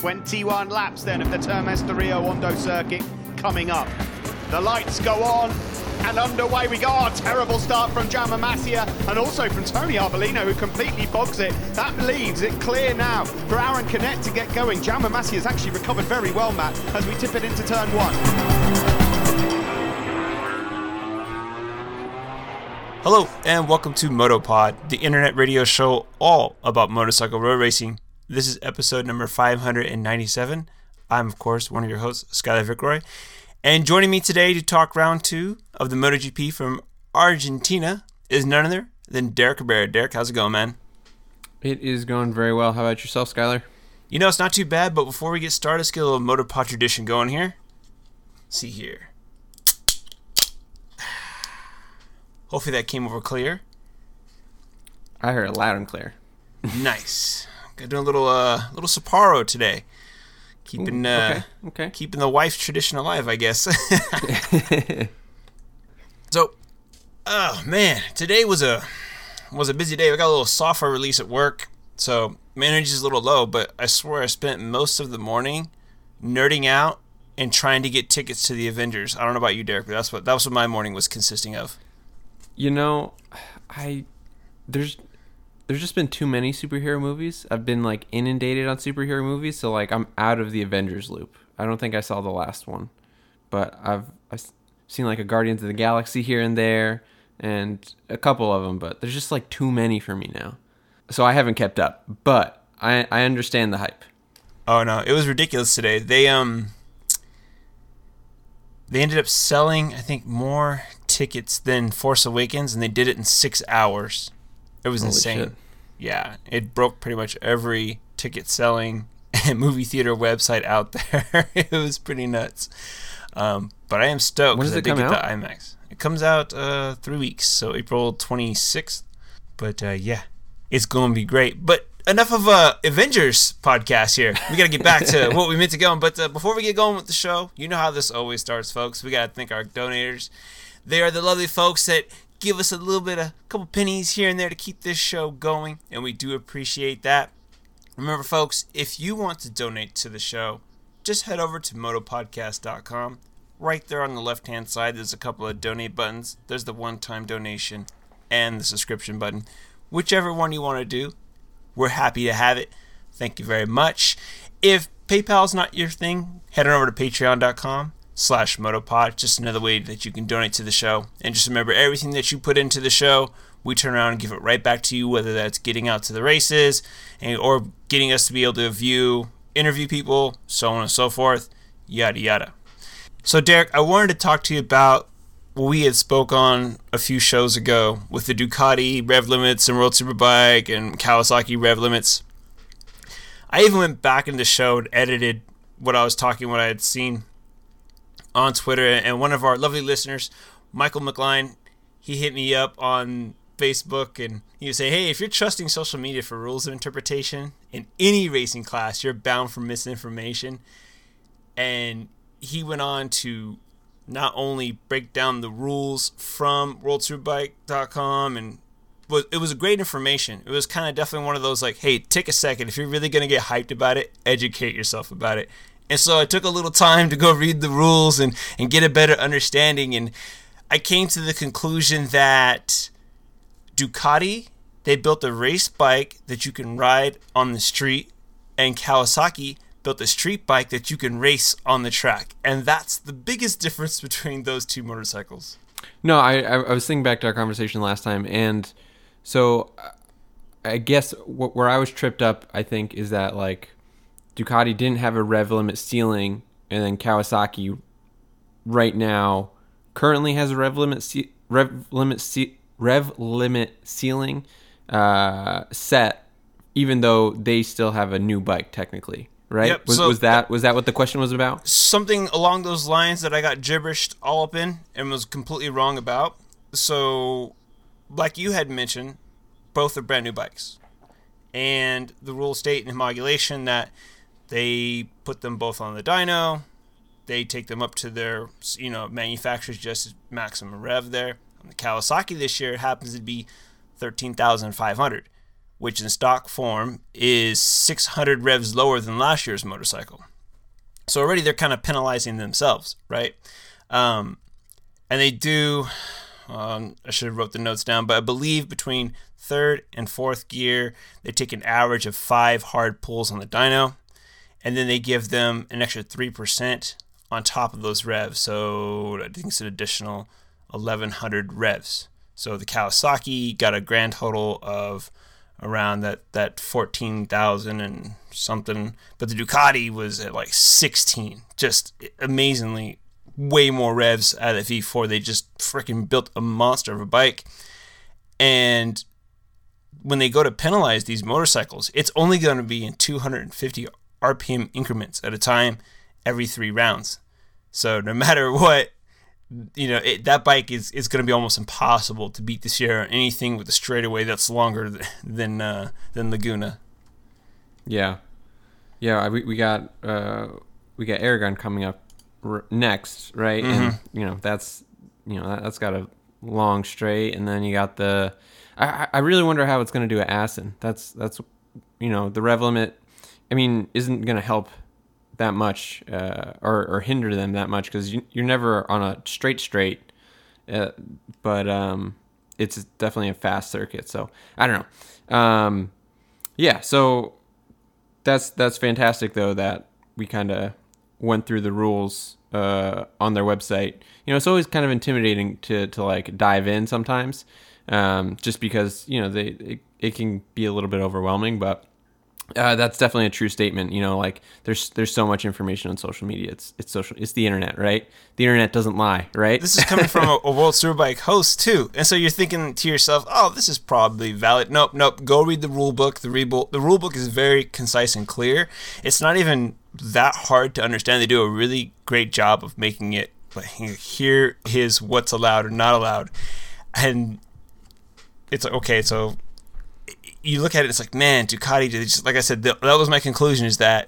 21 laps then of the Termes de Rio Hondo circuit coming up. The lights go on and underway we go. Oh, terrible start from Jaume Masia and also from Tony Arbolino, who completely bogs it. That leaves it clear now for Aaron Canet to get going. Jaume Masia has actually recovered very well, Matt, as we tip it into turn one. Hello and welcome to MotoPod, the internet radio show all about motorcycle road racing. This is episode number 597. I'm, of course, one of your hosts, Skyler Vickroy. And joining me today to talk round two of the MotoGP from Argentina is none other than Derek Cabrera. Derek, how's it going, man? It is going very well. How about yourself, Skyler? You know, it's not too bad, but before we get started, let's get a little MotoPod tradition going here. Let's see here. Hopefully that came over clear. I heard it loud and clear. Nice. Gonna do a little Sapporo today. Keeping keeping the wife tradition alive, I guess. So, oh man, today was a busy day. We got a little software release at work, so my energy is a little low. But I swear I spent most of the morning nerding out and trying to get tickets to the Avengers. I don't know about you, Derek, but that was what my morning was consisting of. You know, there's just been too many superhero movies. I've been like inundated on superhero movies, so like I'm out of the Avengers loop. I don't think I saw the last one, but I've seen like a Guardians of the Galaxy here and there, and a couple of them. But there's just like too many for me now, so I haven't kept up. But I understand the hype. Oh no, it was ridiculous today. They ended up selling, I think, more tickets than Force Awakens, and they did it in 6 hours. It was insane. Shit. Yeah, it broke pretty much every ticket selling movie theater website out there. It was pretty nuts. But I am stoked. When does it come out? The IMAX. It comes out 3 weeks, so April 26th. But yeah, it's going to be great. But enough of Avengers podcast here. We got to get back to what we meant to go on. But before we get going with the show, you know how this always starts, folks. We got to thank our donators. They are the lovely folks that give us a couple pennies here and there to keep this show going, and we do appreciate that. Remember, folks, if you want to donate to the show, just head over to motopodcast.com. Right there on the left-hand side, there's a couple of donate buttons. There's the one-time donation and the subscription button. Whichever one you want to do, we're happy to have it. Thank you very much. If PayPal's not your thing, head on over to patreon.com/motopod. Just another way that you can donate to the show. And just remember, everything that you put into the show, we turn around and give it right back to you, whether that's getting out to the races or getting us to be able to interview people, so on and so forth, yada yada. So Derek, I wanted to talk to you about what we had spoke on a few shows ago with the Ducati rev limits and World Superbike and Kawasaki rev limits. I even went back in the show and edited what I had seen on Twitter, and one of our lovely listeners, Michael McLean, he hit me up on Facebook, and he would say, hey, if you're trusting social media for rules of interpretation in any racing class, you're bound for misinformation. And he went on to not only break down the rules from WorldSuperbike.com, and it was a great information. It was kind of definitely one of those like, hey, take a second. If you're really going to get hyped about it, educate yourself about it. And so I took a little time to go read the rules and get a better understanding. And I came to the conclusion that Ducati, they built a race bike that you can ride on the street, and Kawasaki built a street bike that you can race on the track. And that's the biggest difference between those two motorcycles. No, I was thinking back to our conversation last time, and so I guess where I was tripped up, I think, is that like Ducati didn't have a rev limit ceiling, and then Kawasaki right now currently has a rev limit ceiling set, even though they still have a new bike technically, right? Yep, was that what the question was about? Something along those lines that I got gibberished all up in and was completely wrong about. So, like you had mentioned, both are brand new bikes, and the rules state in homologation that they put them both on the dyno. They take them up to their, manufacturer's just maximum rev there. On the Kawasaki this year, it happens to be 13,500, which in stock form is 600 revs lower than last year's motorcycle. So already they're kind of penalizing themselves, right? And they do, I should have wrote the notes down, but I believe between third and fourth gear, they take an average of 5 hard pulls on the dyno, and then they give them an extra 3% on top of those revs. So I think it's an additional 1,100 revs. So the Kawasaki got a grand total of around that 14,000 and something, but the Ducati was at like 16. Just amazingly way more revs out of the V4. They just freaking built a monster of a bike. And when they go to penalize these motorcycles, it's only going to be in 250 RPM increments at a time every 3 rounds. So no matter what, that bike is going to be almost impossible to beat this year on anything with a straightaway that's longer than Laguna. Yeah. We got Aragon coming up next, right? Mm-hmm. And that's got a long straight, and then you got the. I really wonder how it's going to do at Assen. That's the rev limit. I mean, isn't going to help that much or hinder them that much, because you're never on a straight, but it's definitely a fast circuit. So I don't know. So that's fantastic though that we kind of went through the rules on their website. It's always kind of intimidating to like dive in sometimes, just because it can be a little bit overwhelming, but. That's definitely a true statement. Like there's so much information on social media. It's the internet, right? The internet doesn't lie, right? This is coming from a World Superbike host too, and so you're thinking to yourself, "Oh, this is probably valid." Nope. Go read the rule book. The rule book is very concise and clear. It's not even that hard to understand. They do a really great job of making it like, here is what's allowed or not allowed, and it's like, okay, so. You look at it, it's like, man, Ducati, just, like I said, that was my conclusion, is that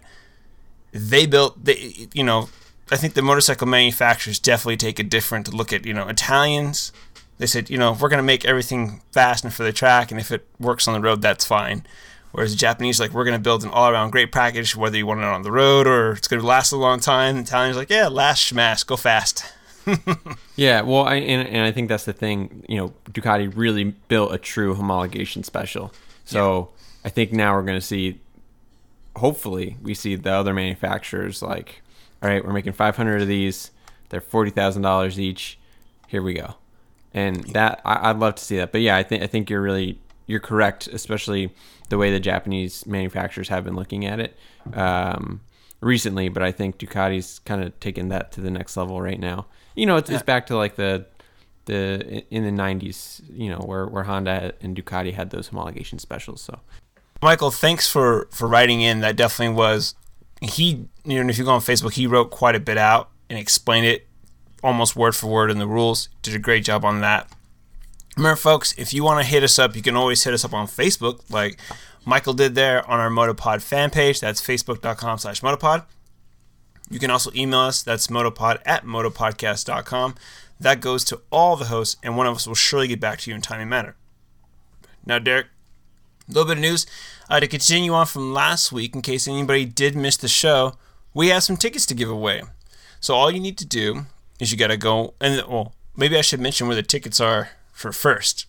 I think the motorcycle manufacturers definitely take a different look at, Italians. They said, we're going to make everything fast and for the track, and if it works on the road, that's fine. Whereas the Japanese, like, we're going to build an all-around great package, whether you want it on the road or it's going to last a long time. The Italians are like, yeah, last smash, go fast. Yeah, well, I think that's the thing. Ducati really built a true homologation special. So I think now we're going to see, hopefully, we see the other manufacturers like, all right, we're making 500 of these. They're $40,000 each. Here we go. And that I'd love to see that. But yeah, I think you're correct, especially the way the Japanese manufacturers have been looking at it recently. But I think Ducati's kind of taking that to the next level right now. It's back to like in the 90s, where Honda and Ducati had those homologation specials. So, Michael, thanks for writing in. That definitely was if you go on Facebook, he wrote quite a bit out and explained it almost word for word in the rules. Did a great job on that. Remember, folks, if you want to hit us up, you can always hit us up on Facebook, like Michael did there on our Motopod fan page. That's facebook.com/Motopod. You can also email us. That's motopod@motopodcast.com. That goes to all the hosts, and one of us will surely get back to you in timely manner. Now, Derek, a little bit of news. To continue on from last week, in case anybody did miss the show, we have some tickets to give away. So all you need to do is you got to go, and maybe I should mention where the tickets are for first.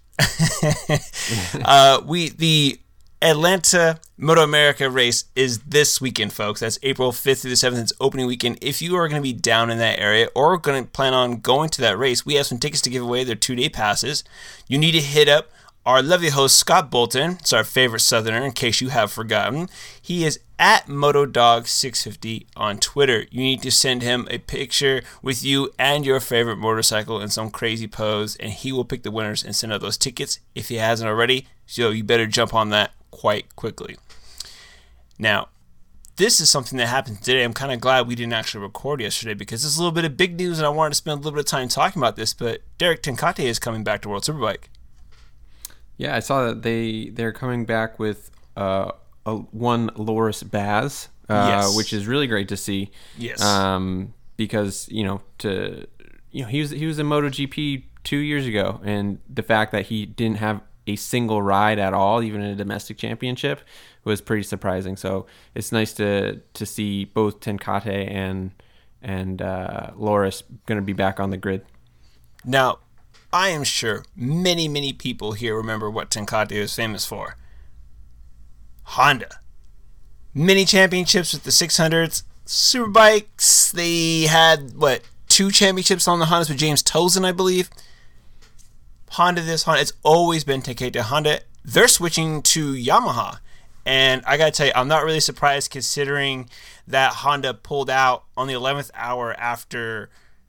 The Atlanta Moto America race is this weekend, folks. That's April 5th through the 7th. It's opening weekend. If you are going to be down in that area or going to plan on going to that race, we have some tickets to give away. They're 2-day passes. You need to hit up our lovely host, Scott Bolton. It's our favorite Southerner, in case you have forgotten. He is at Motodog650 on Twitter. You need to send him a picture with you and your favorite motorcycle in some crazy pose, and he will pick the winners and send out those tickets if he hasn't already. So you better jump on that quite quickly. Now, this is something that happened today. I'm kind of glad we didn't actually record yesterday, because it's a little bit of big news and I wanted to spend a little bit of time talking about this. But Derek Tenkate is coming back to World Superbike. Yeah, I saw that they're coming back with one Loris Baz, yes. which is really great to see. Yes. Because he was in MotoGP 2 years ago, and the fact that he didn't have a single ride at all, even in a domestic championship, was pretty surprising. So it's nice to see both Tenkate and Loris going to be back on the grid. Now, I am sure many, many people here remember what Tenkate is famous for. Honda. Many championships with the 600s. Superbikes, they had, 2 championships on the Hondas with James Tozen, I believe. Honda it's always been Tenkate. Honda, they're switching to Yamaha. And I got to tell you, I'm not really surprised considering that Honda pulled out on the 11th hour after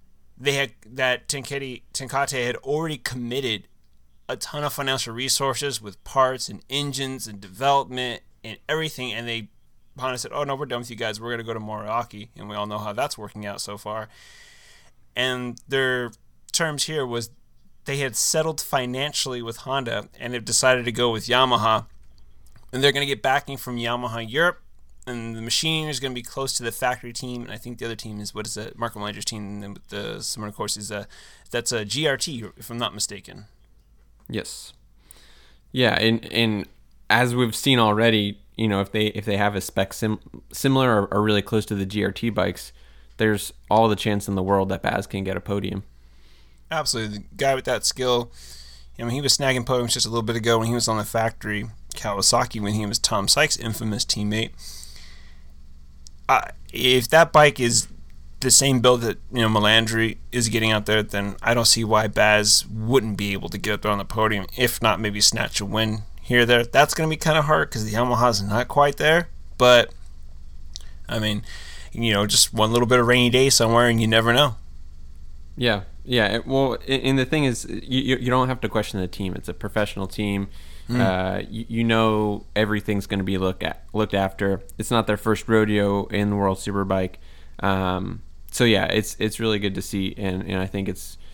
Tenkate had already committed a ton of financial resources with parts and engines and development and everything. And Honda said, oh, no, we're done with you guys. We're going to go to Moriarty. And we all know how that's working out so far. And their terms here was they had settled financially with Honda and have decided to go with Yamaha. And they're going to get backing from Yamaha Europe, and the machining is going to be close to the factory team. And I think the other team is Marco Melanger's team, and the similar course is that's a GRT, if I'm not mistaken. Yes. Yeah, and as we've seen already, if they have a spec similar or really close to the GRT bikes, there's all the chance in the world that Baz can get a podium. Absolutely, the guy with that skill. He was snagging podiums just a little bit ago when he was on the factory Kawasaki when he was Tom Sykes' infamous teammate. If that bike is the same build that Melandri is getting out there, then I don't see why Baz wouldn't be able to get up there on the podium. If not, maybe snatch a win here or there. That's going to be kind of hard because the Yamaha's not quite there. But just one little bit of rainy day somewhere, and you never know. Yeah. Well, and the thing is, you don't have to question the team. It's a professional team. Everything's going to be looked after. It's not their first rodeo in the World Superbike. It's really good to see, and I think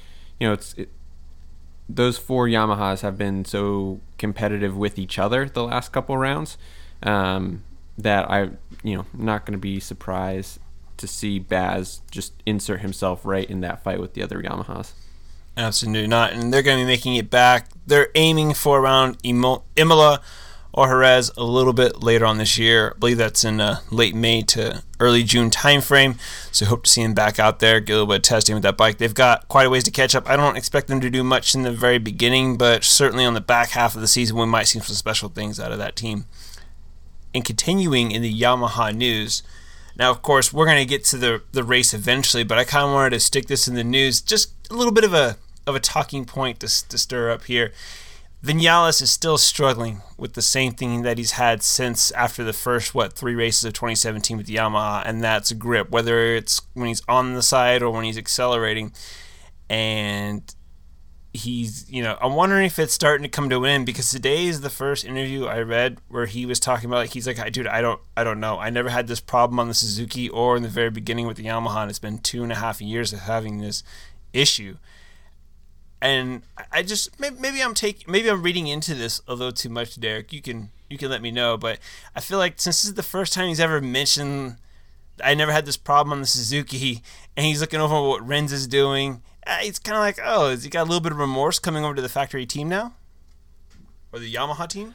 those 4 Yamahas have been so competitive with each other the last couple rounds that I'm not going to be surprised to see Baz just insert himself right in that fight with the other Yamahas. Absolutely not, and they're going to be making it back. They're aiming for around Imola or Jerez a little bit later on this year. I believe that's in late May to early June timeframe, so hope to see them back out there, get a little bit of testing with that bike. They've got quite a ways to catch up. I don't expect them to do much in the very beginning, but certainly on the back half of the season, we might see some special things out of that team. And continuing in the Yamaha news, now, of course, we're going to get to the race eventually, but I kind of wanted to stick this in the news, just a little bit of a talking point to stir up here. Vinales is still struggling with the same thing that he's had since after the first, 3 races of 2017 with Yamaha, and that's grip, whether it's when he's on the side or when he's accelerating. And he's, I'm wondering if it's starting to come to an end, because today is the first interview I read where he was talking about, he's like, dude, I don't know. I never had this problem on the Suzuki or in the very beginning with the Yamaha, and it's been 2.5 years of having this issue. And I just, maybe I'm reading into this a little too much, Derek. You can let me know, but I feel like since this is the first time he's ever mentioned I never had this problem on the Suzuki, and he's looking over what Renz is doing, it's kind of like, oh, has he got a little bit of remorse coming over to the factory team now? Or the Yamaha team?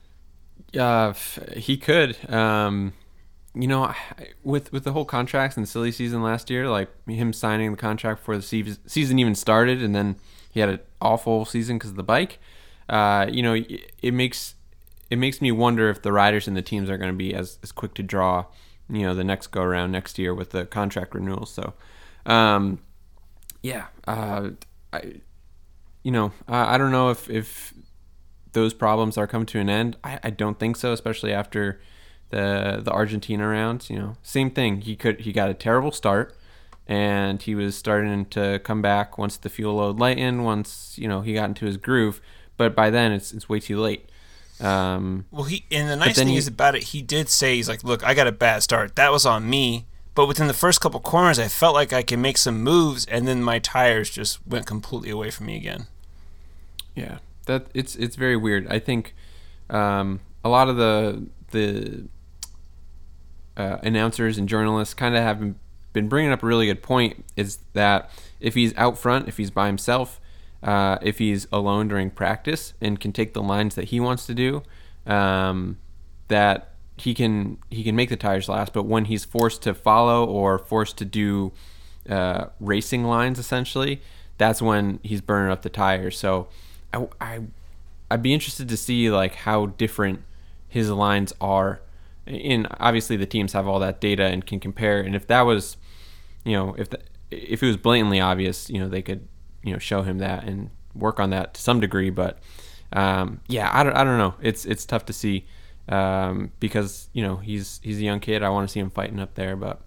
He could. With the whole contracts and the silly season last year, like him signing the contract before the season even started, and then he had an awful season because of the bike. It makes me wonder if the riders and the teams are going to be as quick to draw, the next go around next year with the contract renewals. So, I don't know if those problems are coming to an end. I don't think so, especially after the Argentina round. Same thing. He got a terrible start, and he was starting to come back once the fuel load lightened, once he got into his groove. But by then, it's way too late. The nice thing is about it, he did say, he's like, look, I got a bad start. That was on me. But within the first couple corners, I felt like I could make some moves, and then my tires just went completely away from me again. Yeah, that it's very weird. I think a lot of the announcers and journalists kind of have been bringing up a really good point, is that if he's out front, if he's by himself, if he's alone during practice and can take the lines that he wants to do, that he can make the tires last. But when he's forced to follow or forced to do racing lines, essentially, that's when he's burning up the tires. So I'd be interested to see like how different his lines are. And obviously the teams have all that data and can compare. And if that was, if it was blatantly obvious, they could, show him that and work on that to some degree. But I don't know. It's tough to see because he's a young kid. I want to see him fighting up there, but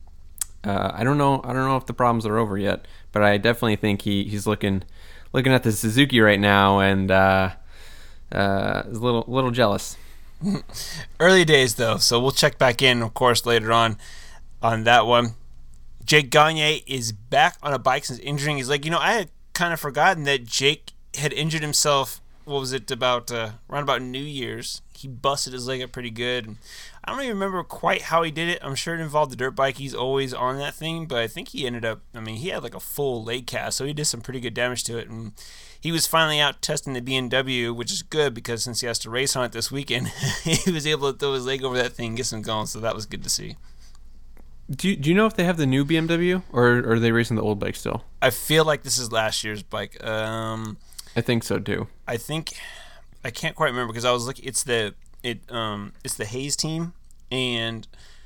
I don't know if the problems are over yet. But I definitely think he's looking at the Suzuki right now and is a little jealous. Early days, though, so we'll check back in, of course, later on that one. Jake Gagne is back on a bike since injuring his leg. I had kind of forgotten that Jake had injured himself, what was it, around about New Year's. He busted his leg up pretty good. I don't even remember quite how he did it. I'm sure it involved the dirt bike. He's always on that thing, but I think he ended up, he had like a full leg cast, so he did some pretty good damage to it. And he was finally out testing the BMW, which is good because since he has to race on it this weekend, he was able to throw his leg over that thing and get some going, so that was good to see. Do you know if they have the new BMW or are they racing the old bike still? I feel like this is last year's bike. I think so too. I can't quite remember because I was looking. It's the Hayes team, and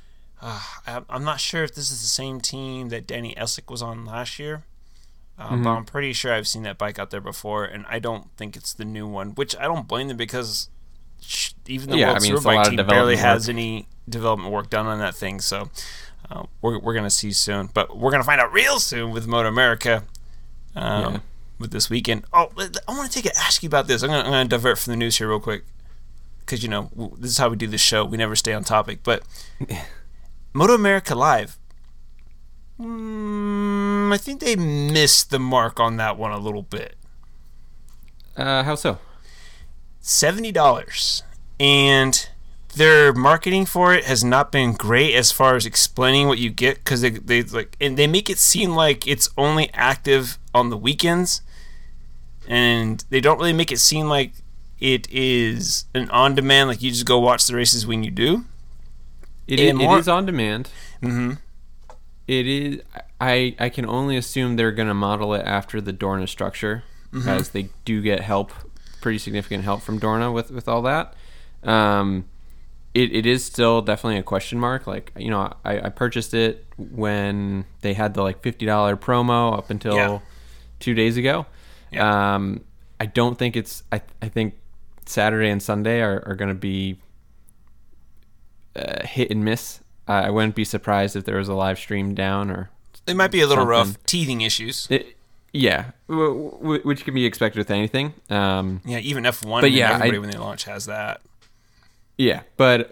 I'm not sure if this is the same team that Danny Essick was on last year. But I'm pretty sure I've seen that bike out there before, and I don't think it's the new one, which I don't blame them because even the World Superbike team barely has any development work done on that thing. So we're going to see soon. But we're going to find out real soon with Moto America with this weekend. Oh, I want to ask you about this. I'm going to divert from the news here real quick because, this is how we do this show. We never stay on topic. But Moto America Live, I think they missed the mark on that one a little bit. How so? $70, and their marketing for it has not been great as far as explaining what you get because they make it seem like it's only active on the weekends, and they don't really make it seem like it is an on-demand, like you just go watch the races when you do. It is on demand. Mm-hmm. It is. I can only assume they're going to model it after the Dorna structure, as they do get help, pretty significant help from Dorna with all that. It is still definitely a question mark. Like, I purchased it when they had the $50 promo up until 2 days ago. Yeah. I don't think it's. I think Saturday and Sunday are going to be hit and miss. I wouldn't be surprised if there was a live stream down or. It might be a little rough. Teething issues. Which can be expected with anything. Even F1 and everybody when they launch has that. Yeah, but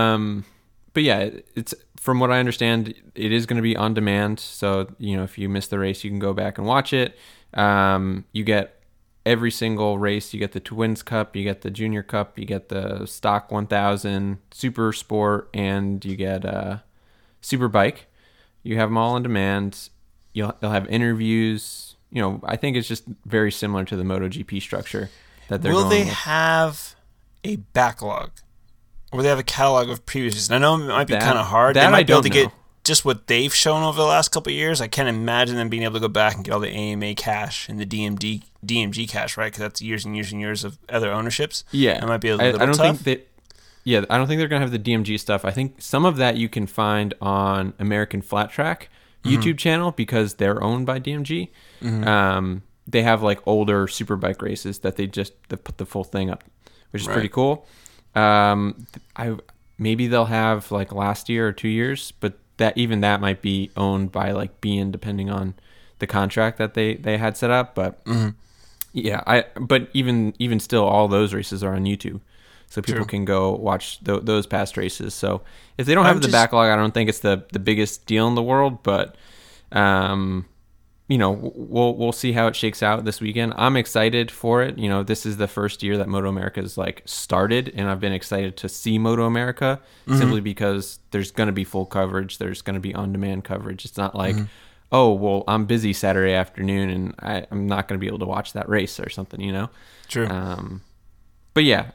it's from what I understand, it is going to be on demand. So, if you miss the race, you can go back and watch it. You get every single race. You get the Twins Cup, you get the Junior Cup, you get the Stock 1000, Super Sport, and you get Superbike. You have them all on demand. They'll have interviews. I think it's just very similar to the MotoGP structure that they're. Will they have a backlog? Or they have a catalog of previous races? I know it might be kind of hard. They might be able to get just what they've shown over the last couple of years. I can't imagine them being able to go back and get all the AMA cash and the DMG cash, right? Because that's years and years and years of other ownerships. Yeah, it might be a little tough. I don't think they're going to have the DMG stuff. I think some of that you can find on American Flat Track YouTube channel because they're owned by DMG. They have older Superbike races that they put the full thing up, which is pretty cool. Maybe they'll have last year or 2 years, but that might be owned by BN depending on the contract that they had set up. But but even still, all those races are on YouTube, so people can go watch those past races. So if they don't have the backlog, I don't think it's the biggest deal in the world, but we'll see how it shakes out this weekend. I'm excited for it. This is the first year that Moto America's started, and I've been excited to see Moto America simply because there's going to be full coverage. There's going to be on-demand coverage. It's not like, oh, well, I'm busy Saturday afternoon and I'm not going to be able to watch that race or something, you know? True. But yeah,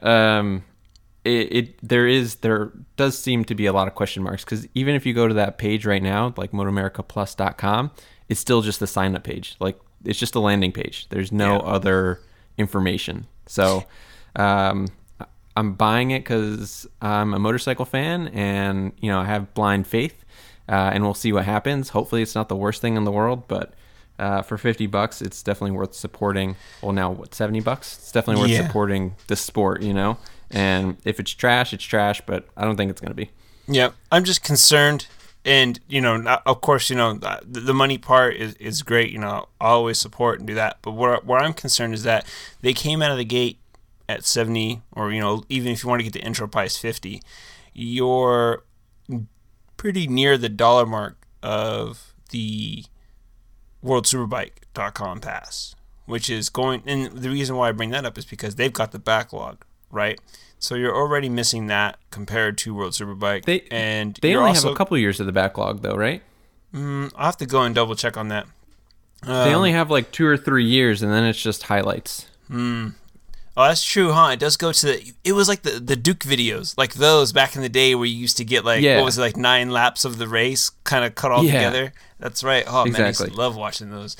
there does seem to be a lot of question marks, because even if you go to that page right now, like MotoAmericaPlus.com, it's still just the sign up page. Like, it's just a landing page. There's no other information. So I'm buying it because I'm a motorcycle fan, and I have blind faith, and we'll see what happens. Hopefully it's not the worst thing in the world, but for $50 it's definitely worth supporting. Well, now what, $70? It's definitely worth supporting the sport, and if it's trash, it's trash, but I don't think it's going to be. Yeah, I'm just concerned. And, of course, the money part is great. I'll always support and do that. But where I'm concerned is that they came out of the gate at 70, or, even if you want to get the intro price 50, you're pretty near the dollar mark of the WorldSuperbike.com pass, which is going, and the reason why I bring that up is because they've got the backlog, right? So you're already missing that compared to World Superbike. They only have a couple years of the backlog, though, right? I'll have to go and double check on that. They only have like 2 or 3 years, and then it's just highlights. Oh, that's true, huh? It does go to it was like the Duke videos, like those back in the day where you used to get what was it, like 9 laps of the race kind of cut all together. That's right. Oh, exactly. Man, I used to love watching those.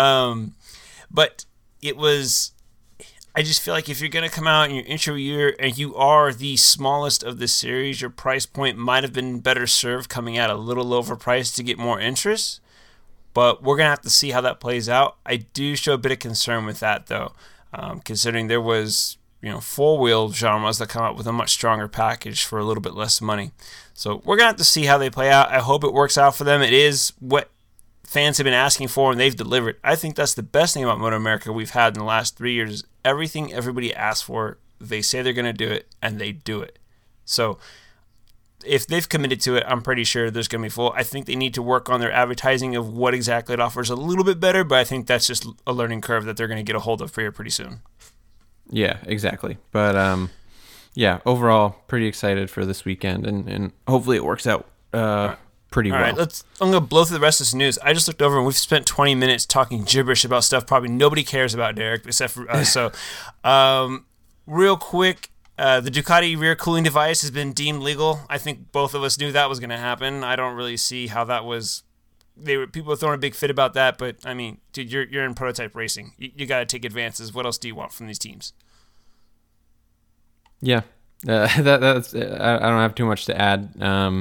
But it was, I just feel like if you're going to come out in your intro year and you are the smallest of the series, your price point might have been better served coming out a little lower price to get more interest. But we're going to have to see how that plays out. I do show a bit of concern with that, though, considering there was, 4-wheel genres that come out with a much stronger package for a little bit less money. So we're going to have to see how they play out. I hope it works out for them. It is what fans have been asking for, and they've delivered. I think that's the best thing about Moto America we've had in the last 3 years. Everything everybody asks for, they say they're going to do it, and they do it. So if they've committed to it, I'm pretty sure there's going to be full. I think they need to work on their advertising of what exactly it offers a little bit better, but I think that's just a learning curve that they're going to get a hold of here pretty soon. Yeah, exactly. But overall, pretty excited for this weekend, and hopefully it works out pretty well. All right, I'm going to blow through the rest of this news. I just looked over and we've spent 20 minutes talking gibberish about stuff probably nobody cares about, Derek, except for us. So, real quick, the Ducati rear cooling device has been deemed legal. I think both of us knew that was going to happen. I don't really see how that was. People are throwing a big fit about that, but I mean, dude, you're in prototype racing. You got to take advances. What else do you want from these teams? Yeah, that's. I don't have too much to add.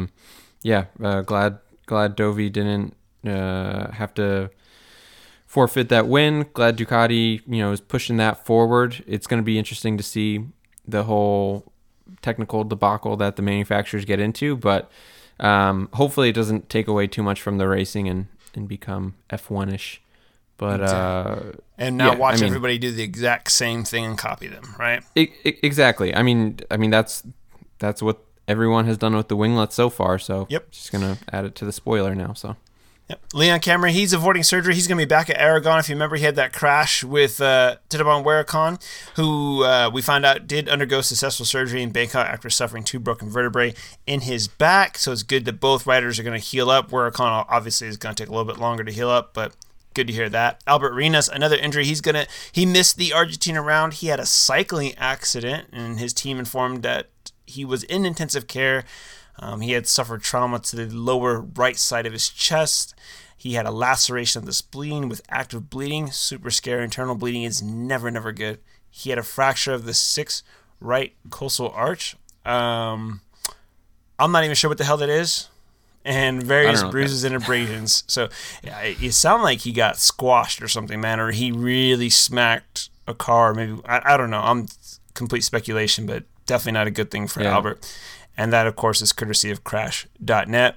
Glad Dovi didn't have to forfeit that win. Glad Ducati, is pushing that forward. It's going to be interesting to see the whole technical debacle that the manufacturers get into, but hopefully it doesn't take away too much from the racing and become F1-ish. But and now watch everybody do the exact same thing and copy them, right? Exactly. I mean that's what everyone has done with the winglets so far, so just going to add it to the spoiler now. So, Leon Cameron, he's avoiding surgery. He's going to be back at Aragon. If you remember, he had that crash with Titaban Huayracan, who we found out did undergo successful surgery in Bangkok after suffering 2 broken vertebrae in his back. So it's good that both riders are going to heal up. Huayracan obviously is going to take a little bit longer to heal up, but good to hear that. Albert Arenas, another injury. He missed the Argentina round. He had a cycling accident, and his team informed that he was in intensive care. He had suffered trauma to the lower right side of his chest. He had a laceration of the spleen with active bleeding. Super scary. Internal bleeding is never, never good. He had a fracture of the 6th right costal arch. I'm not even sure what the hell that is. And various bruises and abrasions. So it sounded like he got squashed or something, man, or he really smacked a car. Maybe I don't know. I'm complete speculation, but definitely not a good thing for Albert. And that, of course, is courtesy of Crash.net.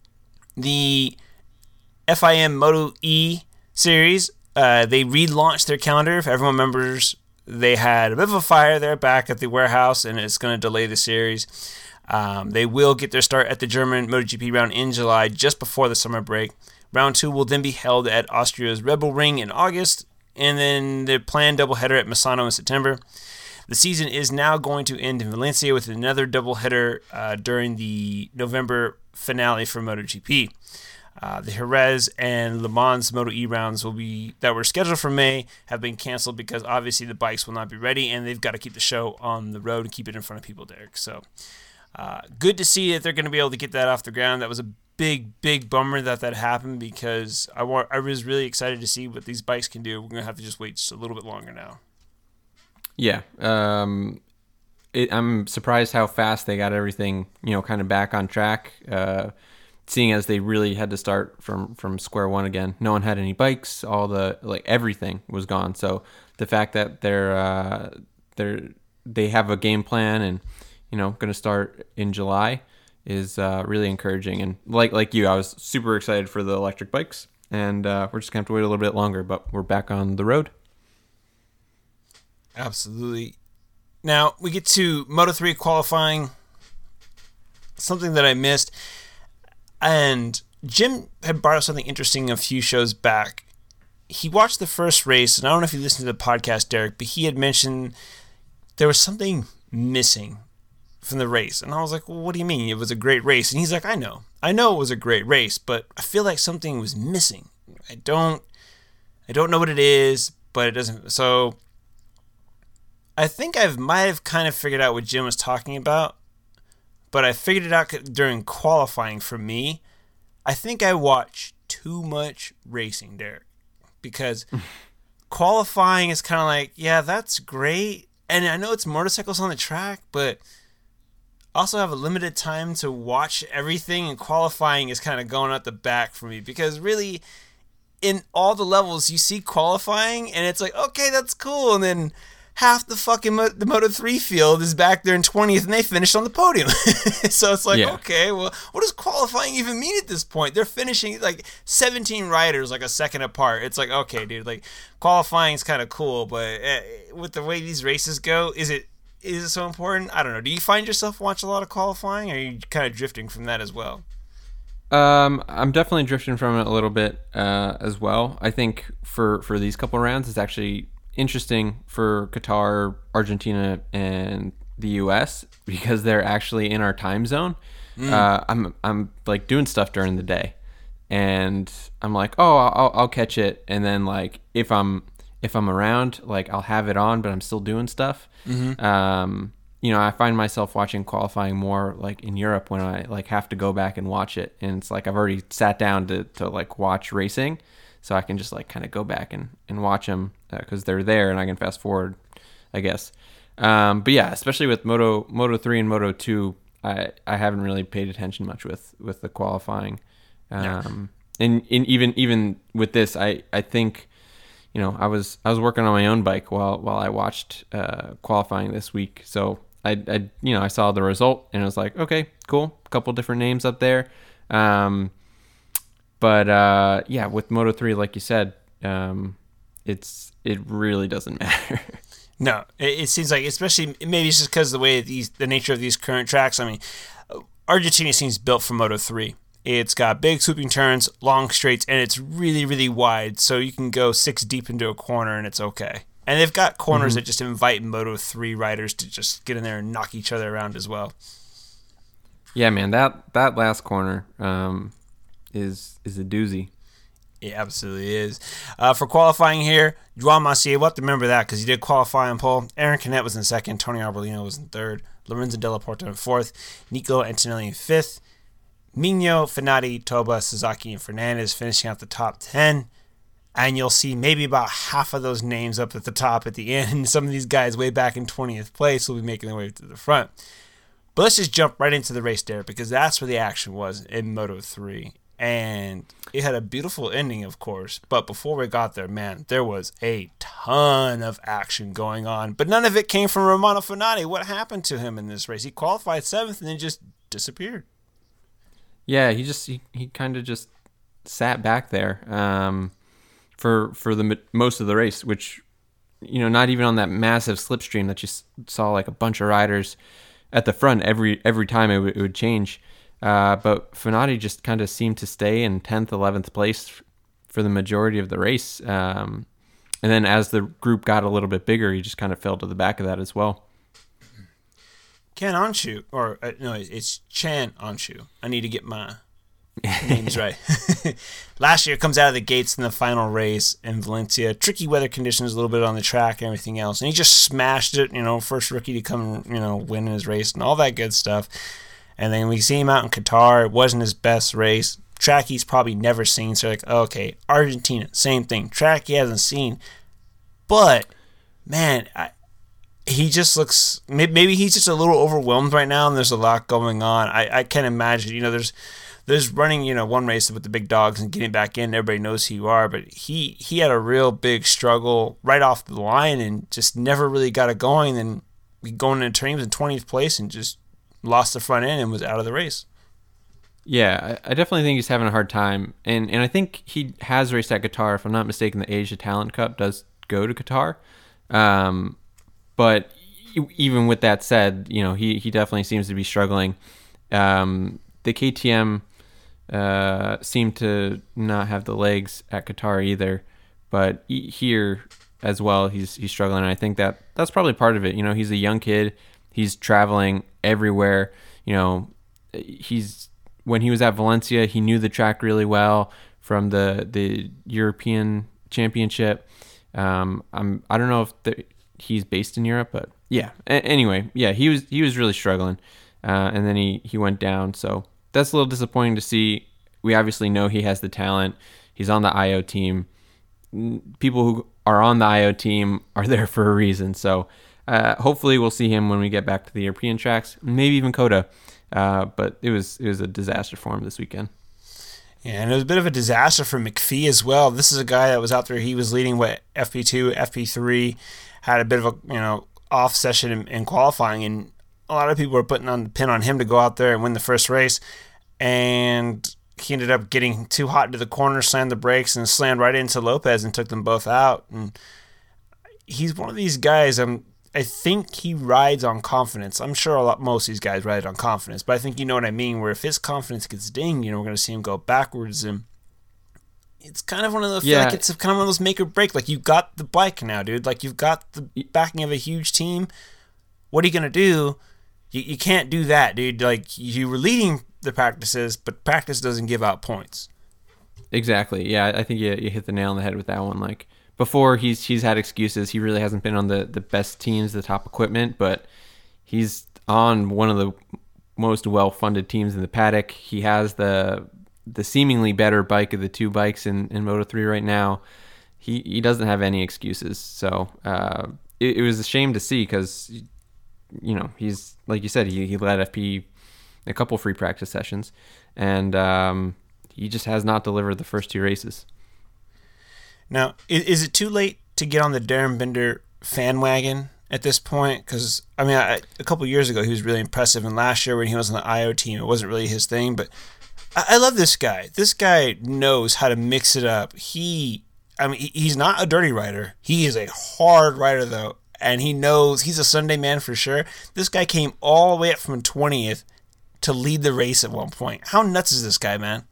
The FIM Moto E series, they relaunched their calendar. If everyone remembers, they had a bit of a fire there back at the warehouse, and it's going to delay the series. They will get their start at the German MotoGP round in July, just before the summer break. Round 2 will then be held at Austria's Red Bull Ring in August, and then the planned doubleheader at Misano in September. The season is now going to end in Valencia with another doubleheader during the November finale for MotoGP. The Jerez and Le Mans Moto E rounds that were scheduled for May have been canceled because obviously the bikes will not be ready, and they've got to keep the show on the road and keep it in front of people, Derek. So good to see that they're going to be able to get that off the ground. That was a big bummer that happened, because I was really excited to see what these bikes can do. We're going to have to just wait just a little bit longer now. Yeah. I'm surprised how fast they got everything, kind of back on track. Seeing as they really had to start from square one again. No one had any bikes. All everything was gone. So the fact that they have a game plan and going to start in July is really encouraging. And like you, I was super excited for the electric bikes, and we're just gonna have to wait a little bit longer. But we're back on the road. Absolutely. Now we get to Moto3 qualifying. Something that I missed. And Jim had brought up something interesting a few shows back. He watched the first race, and I don't know if you listened to the podcast, Derek, but he had mentioned there was something missing from the race. And I was like, well, what do you mean? It was a great race. And he's like, I know it was a great race, but I feel like something was missing. I don't know what it is, but it doesn't. So I think might have kind of figured out what Jim was talking about. But I figured it out during qualifying for me. I think I watched too much racing, Derek. Because qualifying is kind of like, yeah, that's great. And I know it's motorcycles on the track, but I also have a limited time to watch everything. And qualifying is kind of going out the back for me. Because really, in all the levels, you see qualifying, and it's like, okay, that's cool. And then half the fucking the Moto3 field is back there in 20th, and they finished on the podium. So it's like, okay, well, what does qualifying even mean at this point? They're finishing like 17 riders like a second apart. It's like, okay, dude, like qualifying is kind of cool, but with the way these races go, is it so important? I don't know. Do you find yourself watching a lot of qualifying, or are you kind of drifting from that as well? I'm definitely drifting from it a little bit as well. I think for these couple rounds, it's actually interesting for Qatar, Argentina, and the US because they're actually in our time zone. I'm like doing stuff during the day, and I'm like, oh, I'll catch it, and then like if I'm around, like I'll have it on, but I'm still doing stuff. I find myself watching qualifying more like in Europe when I like have to go back and watch it, and it's like I've already sat down to like watch racing. So I can just like kind of go back and watch them because they're there, and I can fast forward, I guess. But yeah, especially with Moto3 and Moto2, I haven't really paid attention much with the qualifying. And even with this, I think, I was working on my own bike while I watched qualifying this week. So I saw the result, and it was like, okay, cool, a couple different names up there. But yeah, with Moto3, like you said, it really doesn't matter. No, it seems like, especially maybe it's just because of the way the nature of these current tracks. I mean, Argentina seems built for Moto3. It's got big swooping turns, long straights, and it's really, really wide, so you can go 6 deep into a corner and it's okay. And they've got corners that just invite Moto3 riders to just get in there and knock each other around as well. Yeah, man, that last corner is a doozy. It absolutely is. For qualifying here, Joao Maciel, we'll have to remember that because he did qualify on pole. Aaron Canet was in second. Tony Arbolino was in third. Lorenzo Della Porta in fourth. Nico Antonelli in fifth. Migno, Fenati, Toba, Sasaki, and Fernandez finishing out the top 10. And you'll see maybe about half of those names up at the top at the end. Some of these guys way back in 20th place will be making their way to the front. But let's just jump right into the race there, because that's where the action was in Moto3. And it had a beautiful ending, of course. But before we got there, man, there was a ton of action going on. But none of it came from Romano Fenati. What happened to him in this race? He qualified 7th and then just disappeared. Yeah, he kind of just sat back there for the most of the race, which, not even on that massive slipstream that you saw like a bunch of riders at the front every time it would change. But Fenati just kind of seemed to stay in 10th, 11th place for the majority of the race. And then as the group got a little bit bigger, he just kind of fell to the back of that as well. Ken Anshu, or no, it's Chan Anshu. I need to get my Name's right. Last year comes out of the gates in the final race in Valencia. Tricky weather conditions a little bit on the track and everything else. And he just smashed it, first rookie to come, win his race and all that good stuff. And then we see him out in Qatar. It wasn't his best race. Track he's probably never seen. So like, okay, Argentina, same thing. Track he hasn't seen. But, man, he just looks, maybe he's just a little overwhelmed right now and there's a lot going on. I can't imagine, there's running, one race with the big dogs and getting back in. Everybody knows who you are, but he had a real big struggle right off the line and just never really got it going. Then going into turning, he was in 20th place and just lost the front end and was out of the race. Yeah, I definitely think he's having a hard time, and I think he has raced at Qatar. If I'm not mistaken, the Asia Talent Cup does go to Qatar. But even with that said, he definitely seems to be struggling. The KTM seemed to not have the legs at Qatar either, but here as well, he's struggling. And I think that's probably part of it. He's a young kid. He's traveling everywhere. When he was at Valencia, he knew the track really well from the European Championship. I don't know if he's based in Europe, but yeah. Anyway, yeah, he was really struggling, and then he went down. So that's a little disappointing to see. We obviously know he has the talent. He's on the IO team. People who are on the IO team are there for a reason. So hopefully we'll see him when we get back to the European tracks, maybe even COTA. But it was a disaster for him this weekend. Yeah, and it was a bit of a disaster for McPhee as well. This is a guy that was out there. He was leading FP2, FP3, had a bit of a off session in qualifying, and a lot of people were putting on the pin on him to go out there and win the first race. And he ended up getting too hot into the corner, slammed the brakes, and slammed right into Lopez and took them both out. And he's one of these guys. I think he rides on confidence. I'm sure most of these guys ride on confidence, but I think you know what I mean, where if his confidence gets dinged, we're going to see him go backwards. And it's kind of one of those, I feel like it's kind of one of those make or break. Like, you've got the bike now, dude. Like, you've got the backing of a huge team. What are you going to do? You can't do that, dude. Like, you were leading the practices, but practice doesn't give out points. Exactly. Yeah, I think you hit the nail on the head with that one. Like, before he's had excuses. He really hasn't been on the best teams, the top equipment, but he's on one of the most well-funded teams in the paddock. He has the seemingly better bike of the two bikes in Moto3 right now. He doesn't have any excuses. So it was a shame to see because, he's, like you said, he led FP a couple free practice sessions, and he just has not delivered the first two races. Now, is it too late to get on the Darryn Binder fan wagon at this point? Because, a couple years ago, he was really impressive. And last year when he was on the IO team, it wasn't really his thing. But I love this guy. This guy knows how to mix it up. He's not a dirty rider. He is a hard rider, though. And he knows he's a Sunday man for sure. This guy came all the way up from 20th to lead the race at one point. How nuts is this guy, man?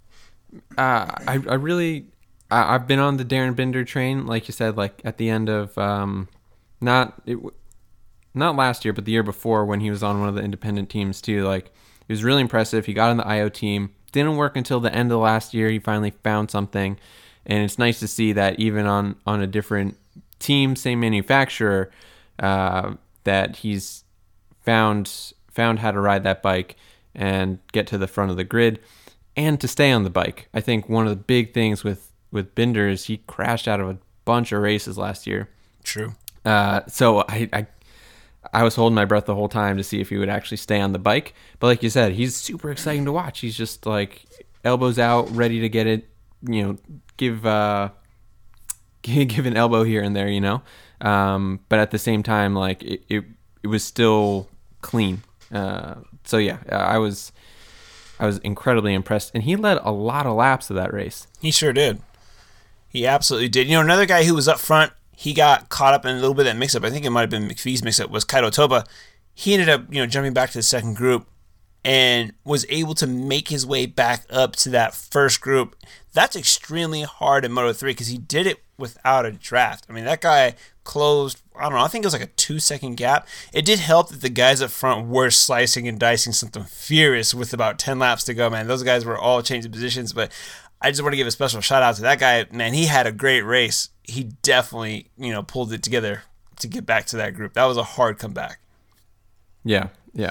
I've been on the Darryn Binder train, like you said, like at the end of not last year, but the year before when he was on one of the independent teams too. Like, it was really impressive. He got on the IO team. Didn't work until the end of last year. He finally found something, and it's nice to see that even on a different team, same manufacturer, that he's found how to ride that bike and get to the front of the grid and to stay on the bike. I think one of the big things with Binder is he crashed out of a bunch of races last year. True. So I was holding my breath the whole time to see if he would actually stay on the bike. But like you said, he's super exciting to watch. He's just like elbows out, ready to get it, give an elbow here and there, But at the same time, like it was still clean. So yeah, I was incredibly impressed, and he led a lot of laps of that race. He sure did. He absolutely did. Another guy who was up front, he got caught up in a little bit of that mix-up. I think it might have been McPhee's mix-up, was Kaito Toba. He ended up, jumping back to the second group. and was able to make his way back up to that first group. That's extremely hard in Moto3 because he did it without a draft. I mean, that guy closed, I don't know, I think it was like a 2-second gap. It did help that the guys up front were slicing and dicing something furious with about 10 laps to go, man. Those guys were all changing positions, but I just want to give a special shout out to that guy. Man, he had a great race. He definitely, pulled it together to get back to that group. That was a hard comeback. Yeah.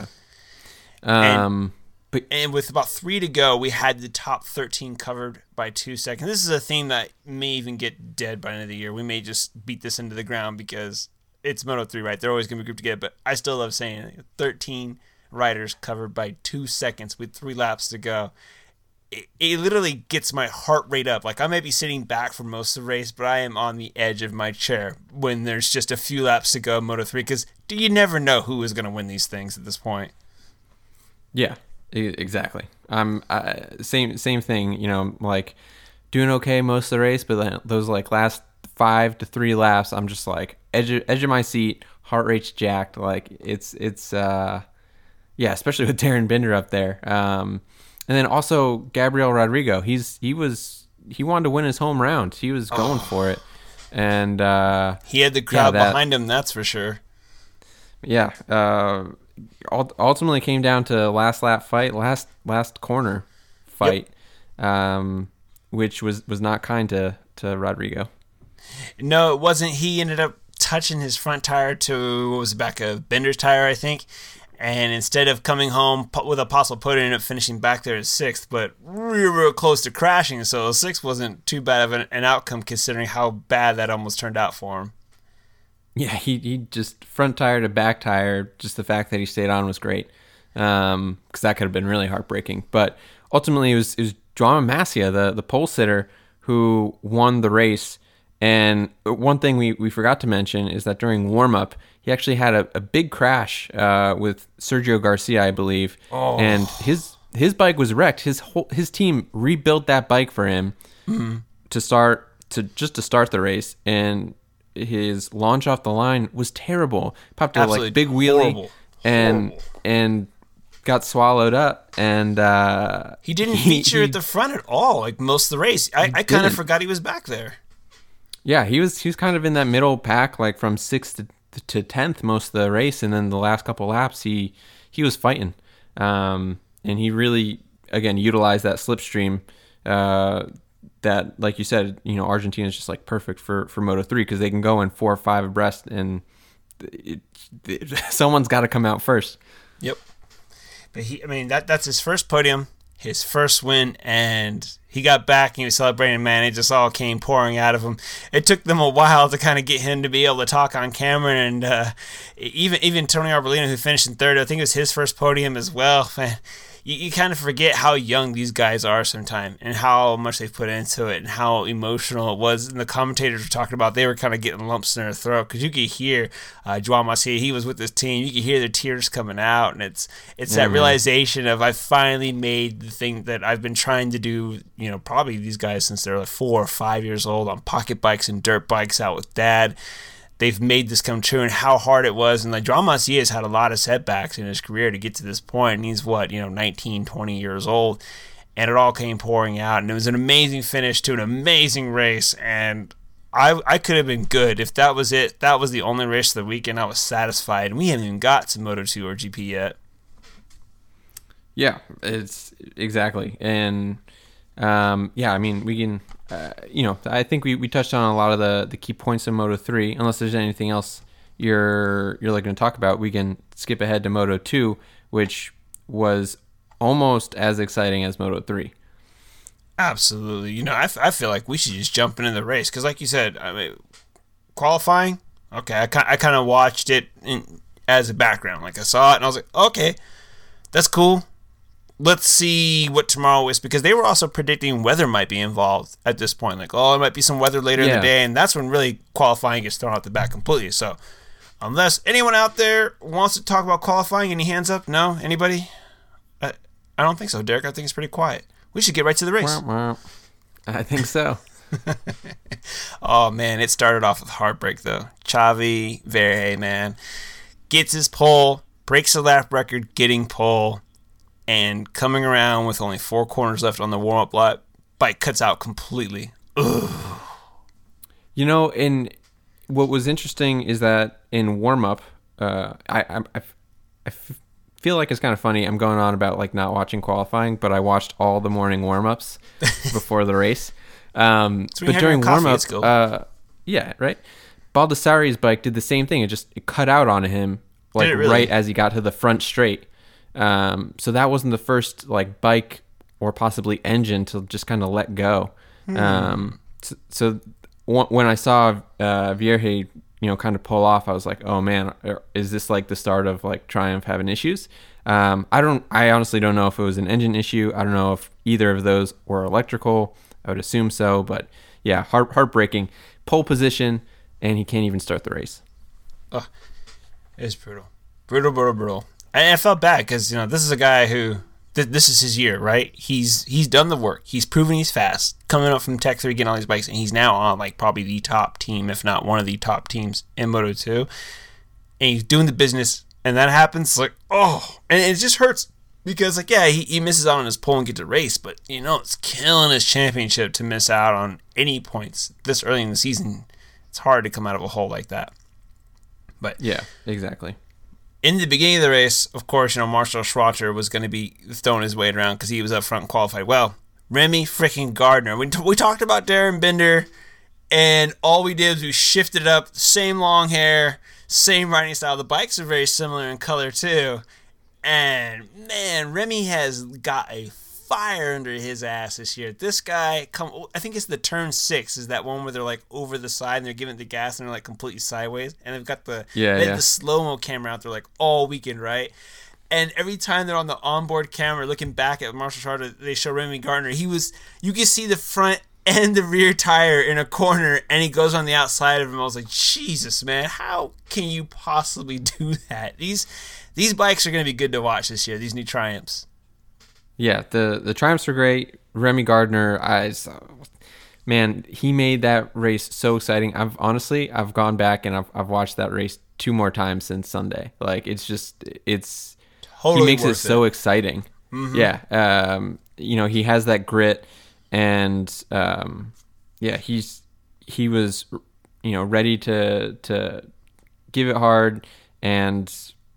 And with about 3 to go, we had the top 13 covered by 2 seconds. This is a theme that may even get dead by the end of the year. We may just beat this into the ground because it's Moto3, right? They're always going to be grouped together, but I still love saying it. 13 riders covered by 2 seconds with 3 laps to go. It literally gets my heart rate up. Like, I may be sitting back for most of the race, but I am on the edge of my chair when there's just a few laps to go in Moto3 because you never know who is going to win these things at this point. Yeah, exactly. Same thing, like doing okay most of the race, but then those like last 5 to 3 laps, I'm just like edge of my seat, heart rate's jacked. Like it's especially with Darren Binder up there. And then also Gabriel Rodrigo, he wanted to win his home round. He was going for it, and he had the crowd behind him. That's for sure. Yeah. Ultimately came down to last lap fight, last corner fight, which was not kind to Rodrigo. No, it wasn't. He ended up touching his front tire to what was the back of Binder's tire, I think. And instead of coming home with a possible podium, ended up finishing back there at 6th, but real close to crashing. So 6th wasn't too bad of an outcome considering how bad that almost turned out for him. Yeah, he just front tire to back tire. Just the fact that he stayed on was great, because that could have been really heartbreaking. But ultimately, it was Joao Masia, the pole sitter, who won the race. And one thing we forgot to mention is that during warm up, he actually had a big crash with Sergio Garcia, I believe, and his bike was wrecked. His team rebuilt that bike for him to start the race, and his launch off the line was terrible. Popped a like big wheelie and got swallowed up, and he didn't feature at the front at all. Like most of the race, I kind of forgot he was back there. Yeah, he was kind of in that middle pack, like from 6th to 10th most of the race, and then the last couple laps he was fighting, and he really again utilized that slipstream. That, like you said, Argentina is just like perfect for Moto3 because they can go in 4 or 5 abreast, and someone's got to come out first. Yep. But that's his first podium, his first win, and he got back and he was celebrating. Man, it just all came pouring out of him. It took them a while to kind of get him to be able to talk on camera, and even Tony Arbolino, who finished in 3rd, I think it was his first podium as well. Man, you kind of forget how young these guys are sometimes and how much they've put into it and how emotional it was. And the commentators were talking about they were kind of getting lumps in their throat because you could hear Joao Masia, he was with his team. You could hear the tears coming out, and it's that realization of I finally made the thing that I've been trying to do, probably these guys since they're like 4 or 5 years old on pocket bikes and dirt bikes out with dad. They've made this come true, and how hard it was. And like Joao Masia has had a lot of setbacks in his career to get to this point, and he's 19, 20 years old, and it all came pouring out, and it was an amazing finish to an amazing race. And I could have been good if that was it. That was the only race of the weekend. I was satisfied, and we haven't even got to Moto2 or GP yet. Yeah, it's exactly. And we can, I think we touched on a lot of the key points in Moto3. Unless there's anything else you're looking to talk about, we can skip ahead to Moto2, which was almost as exciting as Moto3. Absolutely. I feel like we should just jump into the race because, like you said, qualifying. Okay, I kind of watched it as a background. Like I saw it and I was like, okay, that's cool. Let's see what tomorrow is, because they were also predicting weather might be involved at this point. Like, there might be some weather later in the day, and that's when really qualifying gets thrown out the back completely. So, unless anyone out there wants to talk about qualifying, any hands up? No? Anybody? I don't think so, Derek. I think it's pretty quiet. We should get right to the race. I think so. Oh, man, it started off with heartbreak, though. Xavi Verhey, man, gets his pole, breaks the lap record getting pole, and coming around with only 4 corners left on the warm-up lap, bike cuts out completely. Ugh. You know, what was interesting is that in warm-up, I feel like it's kind of funny. I'm going on about like not watching qualifying, but I watched all the morning warm-ups before the race. But during warm-up, yeah, right. Baldassarri's bike did the same thing. It cut out on him like really? right as he got to the front straight. So that wasn't the first like bike or possibly engine to just kind of let go. So when I saw Vierge, kind of pull off, I was like, oh man, is this like the start of like Triumph having issues? I honestly don't know if it was an engine issue. I don't know if either of those were electrical. I would assume so, but yeah, heartbreaking. Pole position, and he can't even start the race. Oh, it's brutal. Brutal. I felt bad because, this is a guy who, this is his year, right? He's done the work. He's proven he's fast, coming up from Tech 3, getting all these bikes, and he's now on like probably the top team, if not one of the top teams in Moto2. And he's doing the business, and that happens, like, oh, and it just hurts. Because, like, yeah, he misses out on his pole and gets a race, but, it's killing his championship to miss out on any points this early in the season. It's hard to come out of a hole like that. But yeah, exactly. In the beginning of the race, of course, Marcel Schwarzer was going to be throwing his weight around because he was up front and qualified. Well, Remy freaking Gardner. We talked about Darren Binder, and all we did was we shifted it up. Same long hair, same riding style. The bikes are very similar in color, too. And, man, Remy has got a fire under his ass this year. This guy, I think it's the turn 6, is that one where they're, like, over the side and they're giving it the gas and they're, like, completely sideways. And they've got the slow-mo camera out there, like, all weekend, right? And every time they're on the onboard camera looking back at Marcel Schwarzer, they show Remy Gardner. You can see the front and the rear tire in a corner, and he goes on the outside of him. I was like, Jesus, man, how can you possibly do that? These bikes are going to be good to watch this year, these new Triumphs. Yeah, the Triumphs are great. Remy Gardner, man, he made that race so exciting. I've gone back and I've watched that race 2 more times since Sunday. Like, it's totally he makes it so exciting. Mm-hmm. Yeah, he has that grit, and he was ready to give it hard, and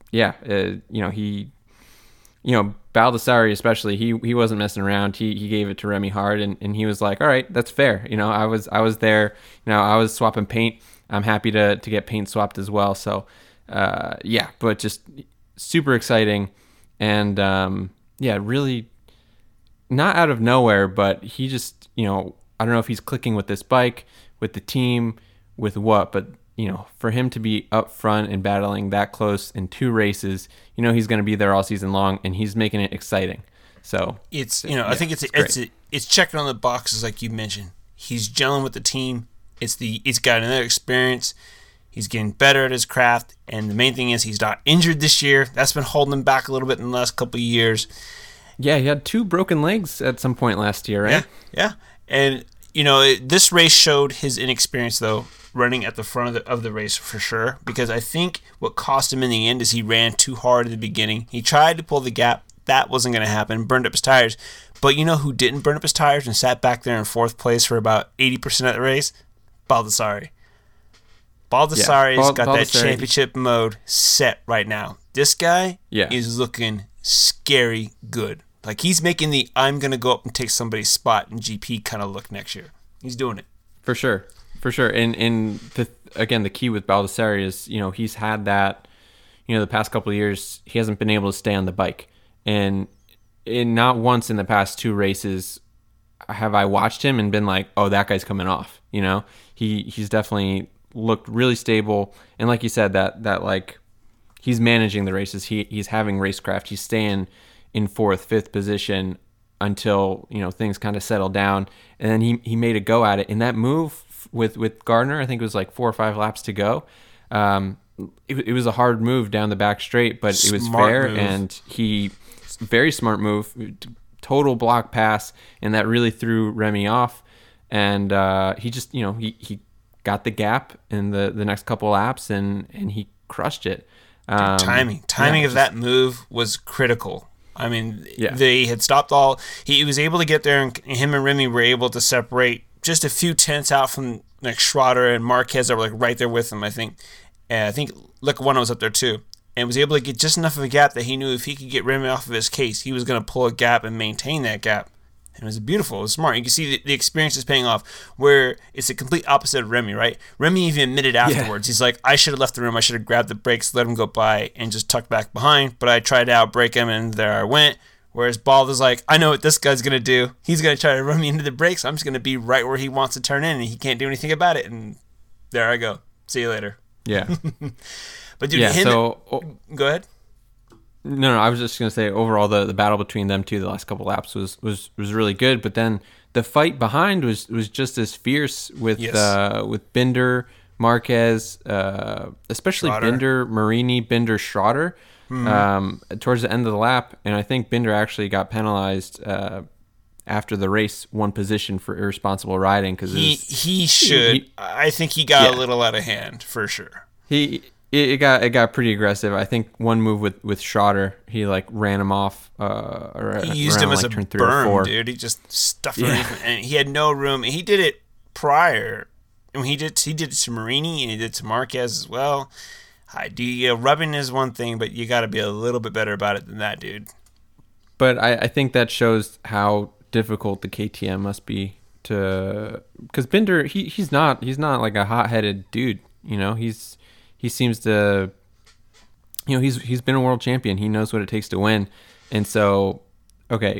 Baldassarri especially, he wasn't messing around. He gave it to Remy hard, and he was like, all right, that's fair. I was there. I was swapping paint. I'm happy to get paint swapped as well. So, but just super exciting, and really not out of nowhere, but he just, I don't know if he's clicking with this bike, with the team, with what, but for him to be up front and battling that close in 2 races, he's going to be there all season long, and he's making it exciting. So it's, I think it's checking on the boxes like you mentioned. He's gelling with the team. He's got another experience. He's getting better at his craft, and the main thing is he's not injured this year. That's been holding him back a little bit in the last couple of years. Yeah, he had 2 broken legs at some point last year, right? Yeah. And this race showed his inexperience, though, running at the front of the race for sure, because I think what cost him in the end is he ran too hard at the beginning. He tried to pull the gap. That wasn't going to happen. Burned up his tires. But who didn't burn up his tires and sat back there in 4th place for about 80% of the race? Baldassarri. Baldassarri's got that championship mode set right now. This guy is looking scary good. Like, he's making the I'm going to go up and take somebody's spot in GP kind of look next year. He's doing it. For sure. And the key with Baldassarri is, he's had that, the past couple of years, he hasn't been able to stay on the bike. And not once in the past 2 races have I watched him and been like, oh, that guy's coming off. He's definitely looked really stable. And like you said, that like, he's managing the races. He's having racecraft. He's staying in 4th, 5th position until things kind of settle down, and then he made a go at it in that move with Gardner. I think it was like 4 or 5 laps to go. It was a hard move down the back straight, but it was fair, and he very smart move, total block pass, and that really threw Remy off. And he just he got the gap in the next couple laps, and he crushed it. Timing of that move was critical. I mean, Yeah. they had stopped all. He was able to get there, and him and Remy were able to separate just a few tenths out from like Schroeder and Marquez that were like right there with him. I think Lecuona was up there too, and was able to get just enough of a gap that he knew if he could get Remy off of his case, he was going to pull a gap and maintain that gap. And it was beautiful. It was smart. You can see the experience is paying off, where it's a complete opposite of Remy, right? Remy even admitted afterwards. Yeah. He's like, I should have left the room. I should have grabbed the brakes, let him go by, and just tucked back behind. But I tried to outbrake him, and there I went. Whereas Bald is like, I know what this guy's going to do. He's going to try to run me into the brakes. I'm just going to be right where he wants to turn in, and he can't do anything about it. And there I go. See you later. Yeah. But dude, go ahead. No, I was just going to say overall the battle between them two the last couple laps was really good, but then the fight behind was just as fierce with Binder, Marquez, especially Schroeder. Binder, Marini, Binder, Schroeder towards the end of the lap, and I think Binder actually got penalized after the race one position for irresponsible riding because he should. I think he got a little out of hand for sure. It got pretty aggressive. I think one move with Schroeder, he like ran him off. He used him as a berm, dude. He just stuffed him, and he had no room. And he did it prior. I mean, he did it to Marini, and he did it to Marquez as well. Rubbing is one thing, but you got to be a little bit better about it than that, dude. But I think that shows how difficult the KTM must be to, because Binder he's not like a hot-headed dude. You know, he seems to, you know, he's been a world champion. He knows what it takes to win. And so, okay,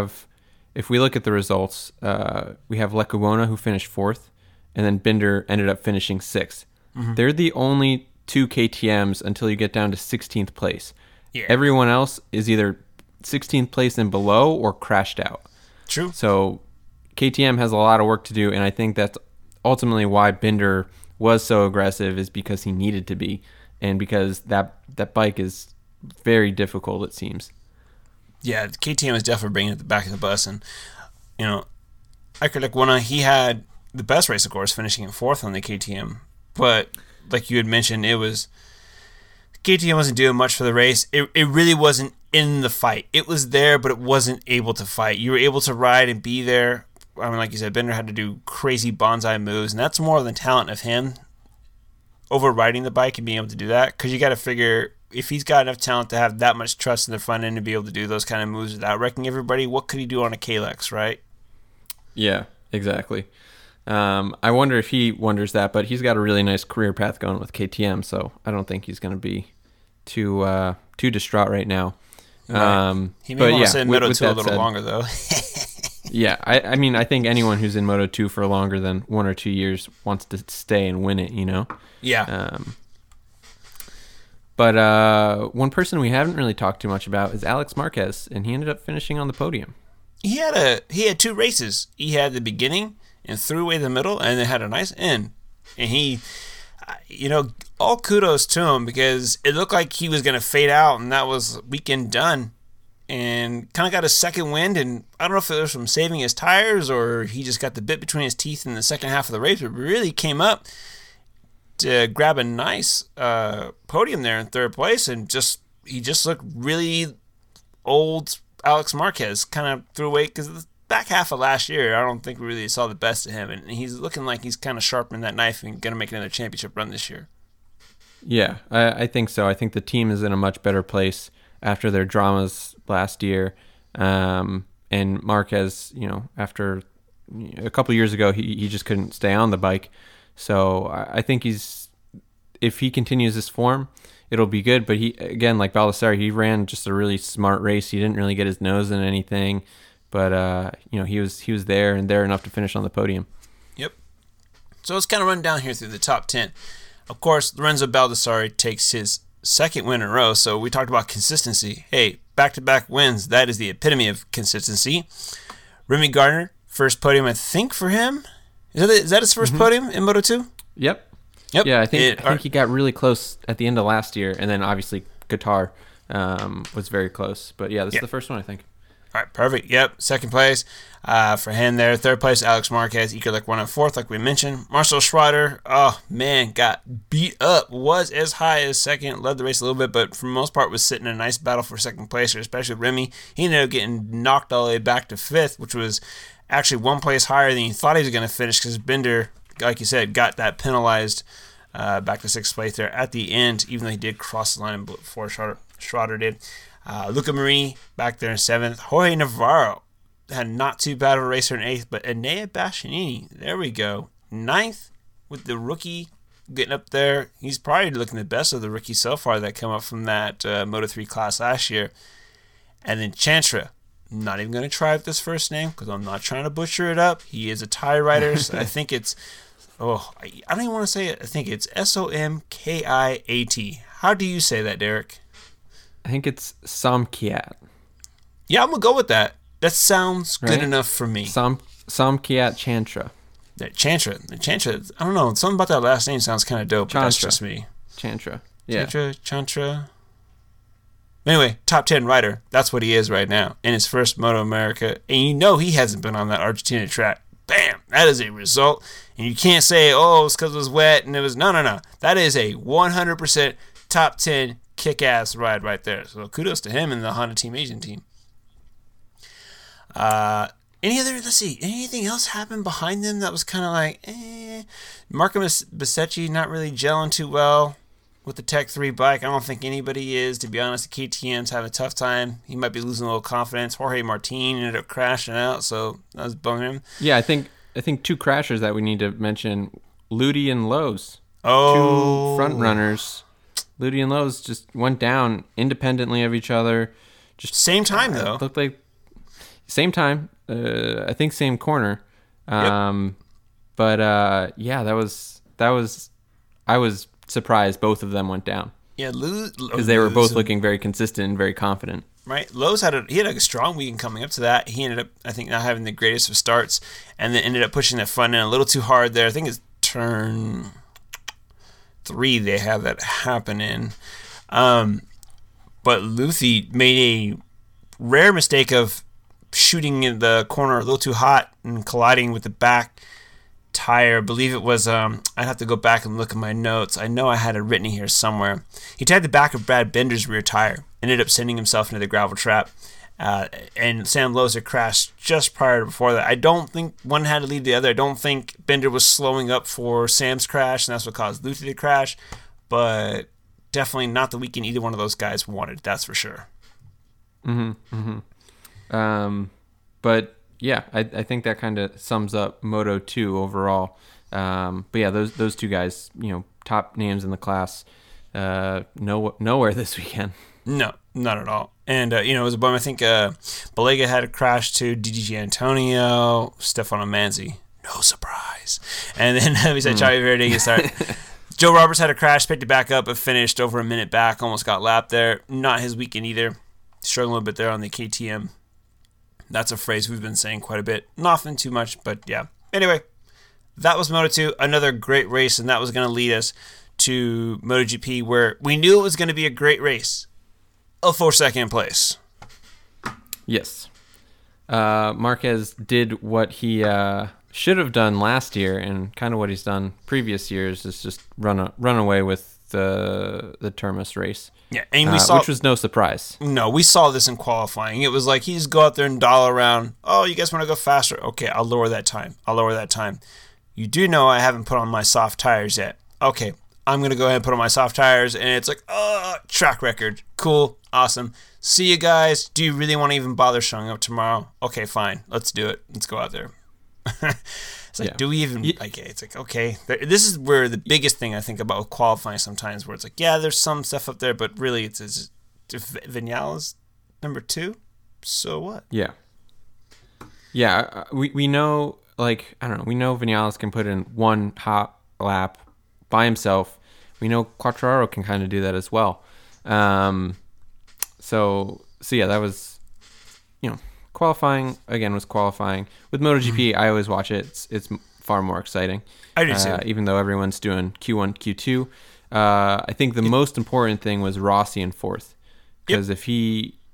if we look at the results, we have Lecuona who finished 4th, and then Binder ended up finishing 6th. Mm-hmm. They're the only 2 KTMs until you get down to 16th place. Yeah. Everyone else is either 16th place and below or crashed out. True. So KTM has a lot of work to do, and I think that's ultimately why Binder was so aggressive, is because he needed to be, and because that bike is very difficult, it seems. Yeah, the KTM is definitely bringing it at the back of the bus, and you know, Iker Lecuona, he had the best race, of course, finishing in 4th on the KTM, but like you had mentioned, KTM wasn't doing much for the race. It really wasn't in the fight. It was there, but it wasn't able to fight. You were able to ride and be there. I mean, like you said, Binder had to do crazy bonsai moves, and that's more than talent of him over riding the bike and being able to do that, because you got to figure, if he's got enough talent to have that much trust in the front end to be able to do those kind of moves without wrecking everybody, what could he do on a Kalex, right? Yeah, exactly. I wonder if he wonders that, but he's got a really nice career path going with KTM, so I don't think he's going to be too distraught right now. Right. He may want to stay in Moto2 a little longer, though. Yeah, I mean, I think anyone who's in Moto2 for longer than 1 or 2 years wants to stay and win it, you know? Yeah. But one person we haven't really talked too much about is Alex Marquez, and he ended up finishing on the podium. He had 2 races. He had the beginning and threw away the middle, and then had a nice end. And he, you know, all kudos to him, because it looked like he was going to fade out, and that was weekend done. And kind of got a second wind, and I don't know if it was from saving his tires or he just got the bit between his teeth in the second half of the race, but really came up to grab a nice podium there in 3rd place, and he just looked really old. Alex Marquez kind of threw away, because the back half of last year, I don't think we really saw the best of him, and he's looking like he's kind of sharpening that knife and going to make another championship run this year. Yeah, I think so. I think the team is in a much better place after their dramas last year. And Marquez, you know, after a couple years ago, he just couldn't stay on the bike. So I think if he continues this form, it'll be good. But he, again, like Baldassarri, he ran just a really smart race. He didn't really get his nose in anything, but you know, he was there enough to finish on the podium. Yep. So let's kind of run down here through the top 10. Of course, Lorenzo Baldassarri takes his 2nd win in a row. So we talked about consistency. Hey, back-to-back wins, that is the epitome of consistency. Remy Gardner, first podium, I think, for him. Is that his first podium in Moto2? Yep. Yeah, I think he got really close at the end of last year, and then obviously Qatar was very close. But yeah, this is the first one, I think. All right, perfect. Yep, second place for him there. Third place, Alex Marquez. Ekerlick won in fourth, like we mentioned. Marcel Schroeder, oh man, got beat up. Was as high as second, led the race a little bit, but for the most part was sitting in a nice battle for second place, especially Remy. He ended up getting knocked all the way back to fifth, which was actually one place higher than he thought he was going to finish because Binder, like you said, got that penalized back to sixth place there at the end, even though he did cross the line before Schroeder did. Luca Marini back there in seventh. Jorge Navarro had not too bad of a racer in eighth, but Enea Bastianini, there we go, ninth with the rookie getting up there. He's probably looking the best of the rookies so far that come up from that Moto3 class last year. And then Chantra, not even going to try with this first name because I'm not trying to butcher it up. He is a tire rider. So I think it's, I don't even want to say it. I think it's Somkiat. How do you say that, Derek? I think it's Somkiat. Yeah, I'm going to go with that. That sounds good Right? enough for me. Somkiat Chantra. Chantra, I don't know. Something about that last name sounds kind of dope, but that's Chantra. just me. Chantra. Yeah. Chantra. Anyway, top 10 rider. That's what he is right now in his first Moto America. And you know he hasn't been on that Argentina track. Bam! That is a result. And you can't say, oh, it's because it was wet and it was... No. That is a 100% top 10 kick-ass ride right there. So kudos to him and the Honda Team Asian team. Anything else happened behind them that was kind of like, Marco Bezzecchi not really gelling too well with the Tech 3 bike. I don't think anybody is, to be honest. The KTM's having a tough time. He might be losing a little confidence. Jorge Martin ended up crashing out, so that was bumming him. Yeah, I think two crashers that we need to mention, Ludi and Lowe's. Oh. Two front runners. Ludi and Lowe's just went down independently of each other. Just Same time, though. Looked like same time. I think same corner. But yeah, that was. I was surprised both of them went down. Yeah, because they were both looking very consistent and very confident. Right, Lowe's had a strong weekend coming up to that. He ended up, I think, not having the greatest of starts, and then ended up pushing that front end a little too hard there. I think it's turn 3 they have that happen in. But Luthi made a rare mistake of shooting in the corner a little too hot and colliding with the back tire. I believe it was, I'd have to go back and look at my notes. I know I had it written here somewhere. He tied the back of Brad Binder's rear tire, ended up sending himself into the gravel trap, and Sam Lowe's had crashed just prior to before that. I don't think one had to lead the other. I don't think Binder was slowing up for Sam's crash, and that's what caused Luthi to crash, but definitely not the weekend either one of those guys wanted, that's for sure. But yeah, I think that kind of sums up Moto 2 overall. But yeah, those two guys, top names in the class, nowhere this weekend. No, not at all. And, it was a bum. I think Balega had a crash too, DDG Antonio, Stefano Manzi. No surprise. And then we said Xavi Verde gets started. Joe Roberts had a crash, picked it back up, but finished over a minute back, almost got lapped there. Not his weekend either. Struggling a little bit there on the KTM. That's a phrase we've been saying quite a bit. Nothing too much, but yeah. Anyway, that was Moto2. Another great race, and that was going to lead us to MotoGP, where we knew it was going to be a great race. For second place. Yes. Marquez did what he should have done last year, and kind of what he's done previous years is just run away with the Termas race. Yeah, and we saw, which was no surprise. No, we saw this in qualifying. It was like he just go out there and dial around. Oh, you guys want to go faster? Okay, I'll lower that time. You do know I haven't put on my soft tires yet. Okay, I'm going to go ahead and put on my soft tires. And it's like, track record. Cool, awesome. See you guys. Do you really want to even bother showing up tomorrow? Okay, fine. Let's do it. Let's go out there. It's like, do we even... it's like, okay. This is where the biggest thing I think about qualifying sometimes, where it's like, yeah, there's some stuff up there, but really it's Vinales number 2. So what? Yeah. Yeah, we know, like, I don't know, we know Vinales can put in one hot lap by himself. We know Quartararo can kind of do that as well. So yeah, that was, qualifying again was qualifying. With MotoGP, I always watch it. It's far more exciting. I do too. Even though everyone's doing Q1, Q2, I think the most important thing was Rossi in fourth, because if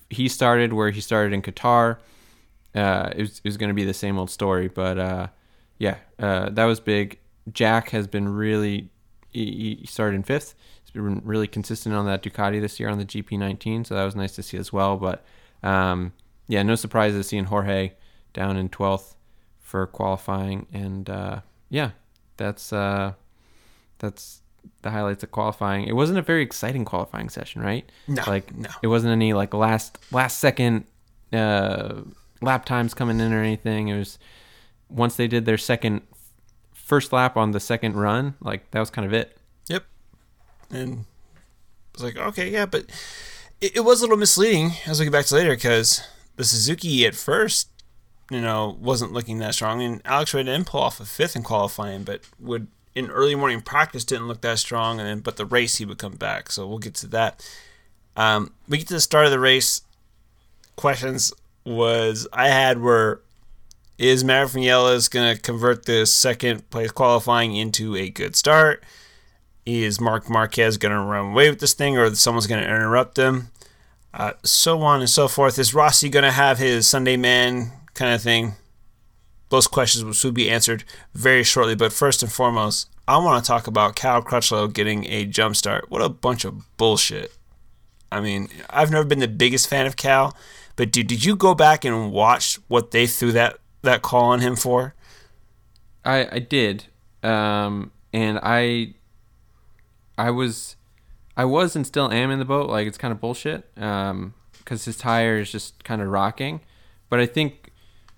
he started where he started in Qatar, it was going to be the same old story. But that was big. Jack has been really, he started in fifth. He's been really consistent on that Ducati this year on the GP19, so that was nice to see as well. But no surprises seeing Jorge down in 12th for qualifying, and that's the highlights of qualifying. It wasn't a very exciting qualifying session, right? No. It wasn't any like last second lap times coming in or anything. It was once they did their first lap on the second run, like that was kind of it. Yep. And I was like, okay, yeah, but it was a little misleading as we get back to later, because the Suzuki at first, wasn't looking that strong, and Alex Ray didn't pull off a fifth in qualifying, but would in early morning practice didn't look that strong, and then but the race he would come back. So we'll get to that. We get to the start of the race. Questions I had were, is Maverick Vinales going to convert this second place qualifying into a good start? Is Marc Marquez going to run away with this thing, or someone's going to interrupt him? So on and so forth. Is Rossi going to have his Sunday man kind of thing? Those questions will be answered very shortly. But first and foremost, I want to talk about Cal Crutchlow getting a jump start. What a bunch of bullshit. I mean, I've never been the biggest fan of Cal, but dude, did you go back and watch what they threw that call on him for? I did, and I was and still am in the boat. Like, it's kind of bullshit, because his tire is just kind of rocking. But I think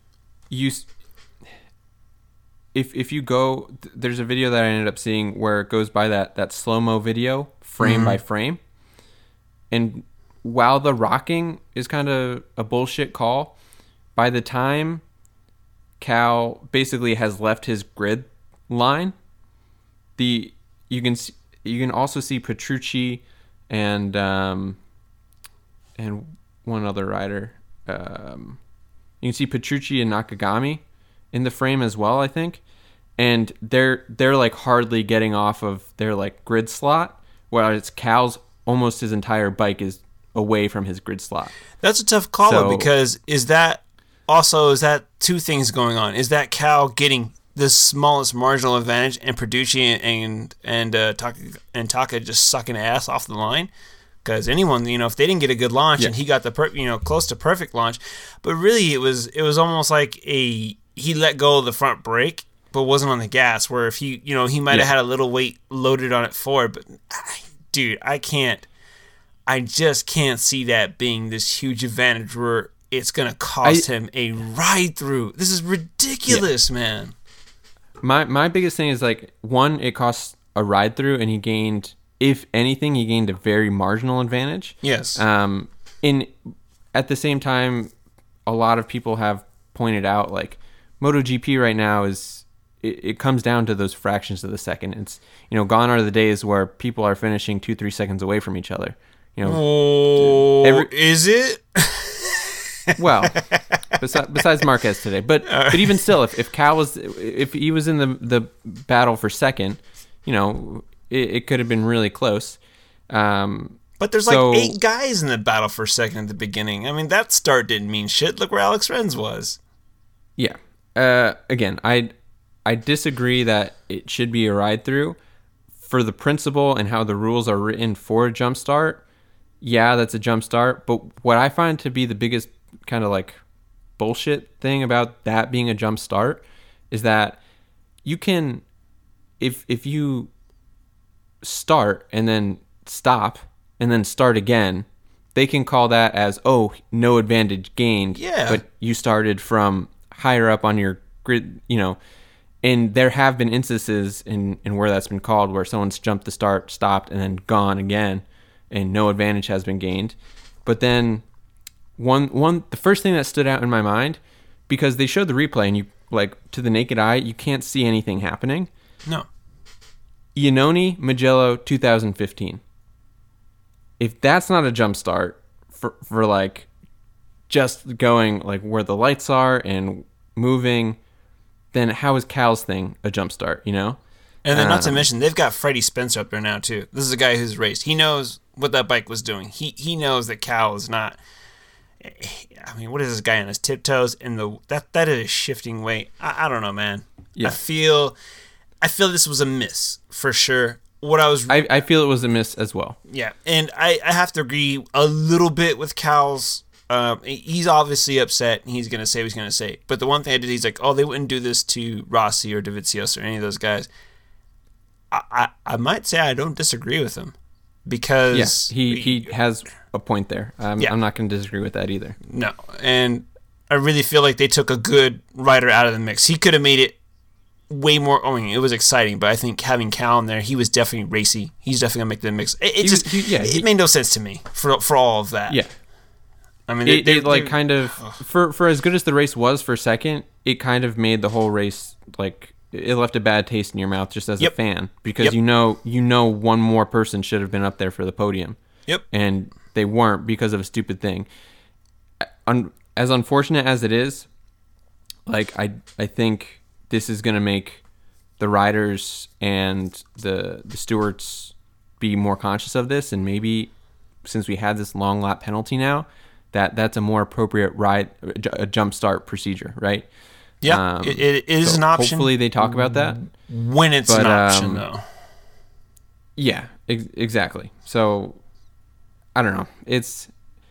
if you go, there's a video that I ended up seeing where it goes by that slow-mo video, frame by frame. And while the rocking is kind of a bullshit call, by the time Cal basically has left his grid line, you can also see Petrucci and one other rider. You can see Petrucci and Nakagami in the frame as well, I think. And they're like hardly getting off of their like grid slot, whereas Cal's almost his entire bike is away from his grid slot. That's a tough call, because is that two things going on? Is that Cal getting the smallest marginal advantage, and Petrucci and Taka just sucking ass off the line? Because anyone, if they didn't get a good launch, and he got the close to perfect launch, but really it was almost like he let go of the front brake but wasn't on the gas, where if he might have had a little weight loaded on it forward. But dude, I just can't see that being this huge advantage where it's going to cost him a ride through. This is ridiculous, man. My biggest thing is, like, one, it costs a ride through, and he gained, if anything, a very marginal advantage. Yes. At the same time, a lot of people have pointed out, like, MotoGP right now it comes down to those fractions of the second. It's, gone are the days where people are finishing 2-3 seconds away from each other. Is it? Well, besides Marquez today, but even still, if Cal if he was in the battle for second, it could have been really close. But there's like 8 guys in the battle for second at the beginning. I mean, that start didn't mean shit. Look where Alex Rins was. Yeah. Again, I disagree that it should be a ride through for the principle and how the rules are written for a jump start. Yeah, that's a jump start. But what I find to be the biggest kind of like bullshit thing about that being a jump start is that you can, if you start and then stop and then start again, they can call that as, no advantage gained. Yeah. But you started from higher up on your grid, and there have been instances in where that's been called, where someone's jumped the start, stopped, and then gone again, and no advantage has been gained. But then the first thing that stood out in my mind, because they showed the replay, and you, like, to the naked eye, you can't see anything happening. No. Iannone, Mugello, 2015. If that's not a jump start for like just going like where the lights are and moving, then how is Cal's thing a jump start, And then not to mention, they've got Freddie Spencer up there now too. This is a guy who's raced. He knows what that bike was doing. He knows that Cal is not I mean, what is this guy on his tiptoes? And that is shifting weight. I don't know, man. Yeah. I feel this was a miss for sure. I feel it was a miss as well. Yeah, and I have to agree a little bit with Cal's. He's obviously upset, and he's going to say what he's going to say. But the one thing I did, he's like, oh, they wouldn't do this to Rossi or Dovizioso or any of those guys. I might say I don't disagree with him. Because... Yeah, he has a point there. I'm not going to disagree with that either. No, and I really feel like they took a good rider out of the mix. He could have made it way more... I mean, it was exciting, but I think having Cal in there, he was definitely racy. He's definitely going to make the mix. It made no sense to me for all of that. Yeah. I mean, for as good as the race was for second, it kind of made the whole race like it left a bad taste in your mouth just as a fan because you know one more person should have been up there for the podium. Yep. And they weren't because of a stupid thing. As unfortunate as it is, like I think this is going to make the riders and the stewards be more conscious of this, and maybe since we had this long lap penalty now, that's a more appropriate a jump start procedure, right? Yeah, it is an option. Hopefully they talk about that when it's an option, though. Yeah, exactly. So I don't know. It's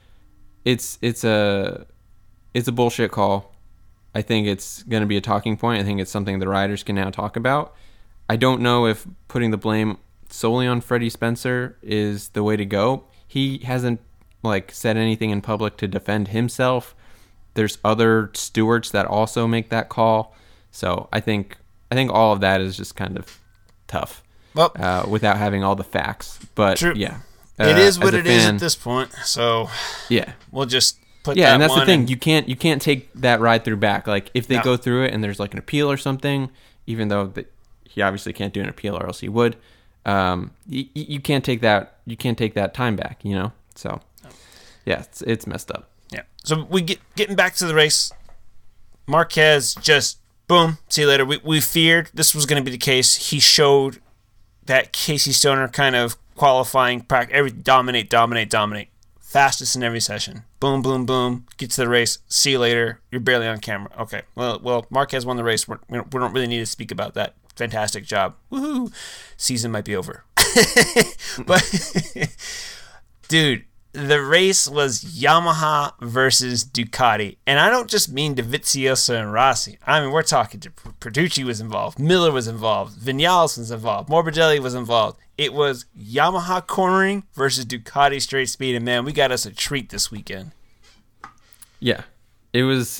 a bullshit call. I think it's going to be a talking point. I think it's something the riders can now talk about. I don't know if putting the blame solely on Freddie Spencer is the way to go. He hasn't said anything in public to defend himself. There's other stewards that also make that call. So I think all of that is just kind of tough. Well, without having all the facts. But true. Yeah. It is what it is at this point. So yeah. We'll just put yeah, that and that's one the thing. You can't take that ride through back. Like if they go through it and there's like an appeal or something, even though he obviously can't do an appeal or else he would. You can't take that. You can't take that time back. You know. So yeah, it's messed up. Yeah. So getting back to the race. Marquez just boom. See you later. We feared this was going to be the case. He showed that Casey Stoner kind of qualifying practice. Dominate. Fastest in every session. Boom, boom, boom. Get to the race. See you later. You're barely on camera. Okay. Well, Marquez won the race. We don't really need to speak about that. Fantastic job. Woohoo. Season might be over. But, dude, the race was Yamaha versus Ducati. And I don't just mean Dovizioso and Rossi. I mean, we're talking to Petrucci was involved. Miller was involved. Vinales was involved. Morbidelli was involved. It was Yamaha cornering versus Ducati straight speed. And, man, we got us a treat this weekend. Yeah. It was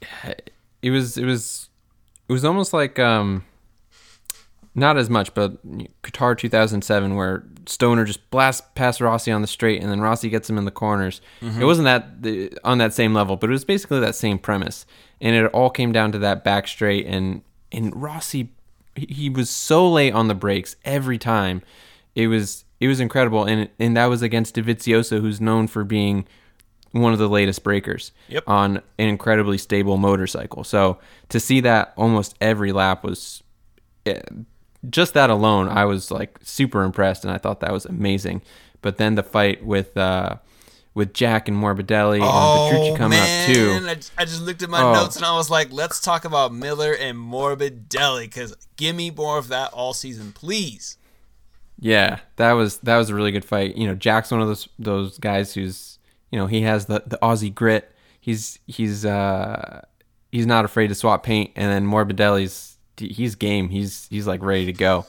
almost like... not as much, but Qatar 2007, where Stoner just blasts past Rossi on the straight, and then Rossi gets him in the corners. Mm-hmm. It wasn't that on that same level, but it was basically that same premise, and it all came down to that back straight. And Rossi, he was so late on the brakes every time. It was incredible, and that was against Dovizioso, who's known for being one of the latest breakers on an incredibly stable motorcycle. So to see that almost every lap was. Just that alone, I was like super impressed, and I thought that was amazing. But then the fight with Jack and Morbidelli and Petrucci coming up too. I just looked at my notes and I was like, let's talk about Miller and Morbidelli, because give me more of that all season, please. Yeah, that was a really good fight. You know, Jack's one of those guys who's, you know, he has the Aussie grit. He's not afraid to swap paint, and then he's game. He's like ready to go.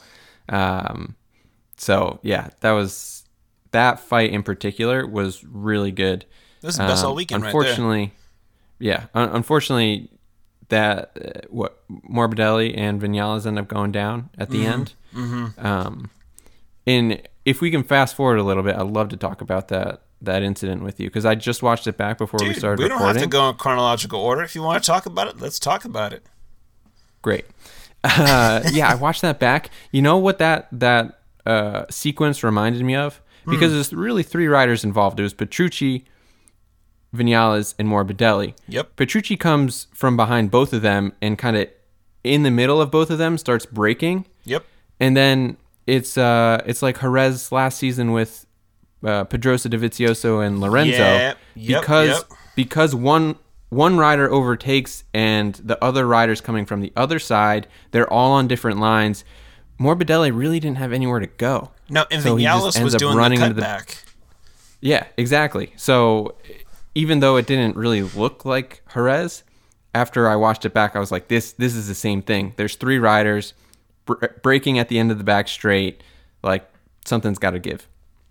So yeah, that fight in particular was really good. This is the best all weekend, unfortunately, right there. Yeah. Unfortunately, that Morbidelli and Vinales end up going down at the end. Mm-hmm. And if we can fast forward a little bit, I'd love to talk about that incident with you, because I just watched it back before we started recording. We don't have to go in chronological order. If you want to talk about it, let's talk about it. Great. Yeah, I watched that back. You know what that sequence reminded me of? Because there's really three riders involved. It was Petrucci, Vinales, and Morbidelli. Yep. Petrucci comes from behind both of them and kind of in the middle of both of them starts braking. Yep. And then it's like Jerez last season with Pedrosa, Dovizioso, and Lorenzo. Yep. because one rider overtakes and the other rider's coming from the other side, they're all on different lines. Morbidelli really didn't have anywhere to go. No, and So he just Vinales ends was up doing running the into the- cutback. Yeah, exactly. So even though it didn't really look like Jerez, after I watched it back, I was like, this is the same thing. There's 3 riders braking at the end of the back straight. Like, something's got to give.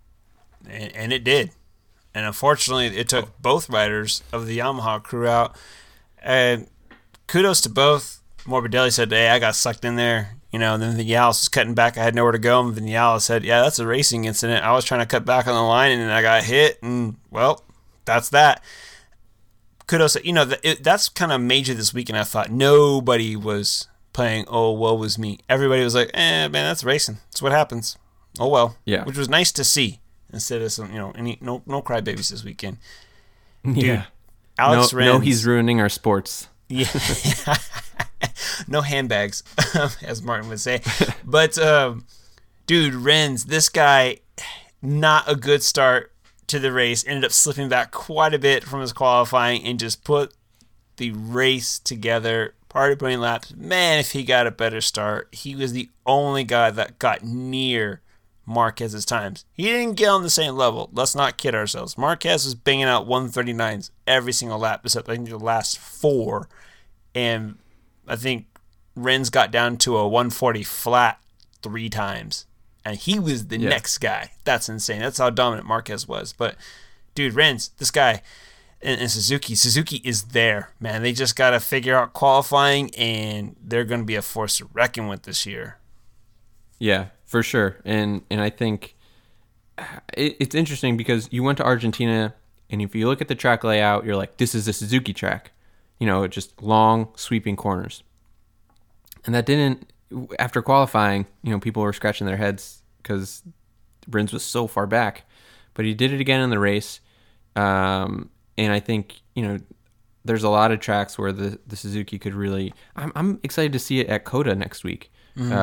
And it did. And unfortunately, it took both riders of the Yamaha crew out. And kudos to both. Morbidelli said, hey, I got sucked in there. And then Vinales was cutting back. I had nowhere to go. And Vinales said, yeah, that's a racing incident. I was trying to cut back on the line, and then I got hit. And, well, that's that. Kudos. That's kind of major this weekend. I thought nobody was playing, oh, woe was me. Everybody was like, man, that's racing. That's what happens. Oh, well. Yeah. Which was nice to see. Instead of some, no crybabies this weekend. Dude, Yeah. Alex Rins. No, he's ruining our sports. Yeah. No handbags, as Martin would say. But, dude, Rins, this guy, not a good start to the race. Ended up slipping back quite a bit from his qualifying and just put the race together. Party putting laps. Man, if he got a better start, he was the only guy that got near Marquez's times. He didn't get on the same level. Let's not kid ourselves. Marquez was banging out 139s every single lap, except I think the last 4. And I think Rins got down to a 140 flat 3 times. And he was the next guy. That's insane. That's how dominant Marquez was. But, dude, Rins, this guy, and Suzuki is there, man. They just got to figure out qualifying, and they're going to be a force to reckon with this year. Yeah, for sure. And I think it's interesting because you went to Argentina, and if you look at the track layout, you're like, this is a Suzuki track. Just long, sweeping corners. And that didn't, after qualifying, people were scratching their heads because Rins was so far back. But he did it again in the race. And I think, there's a lot of tracks where the Suzuki could really, I'm excited to see it at COTA next week.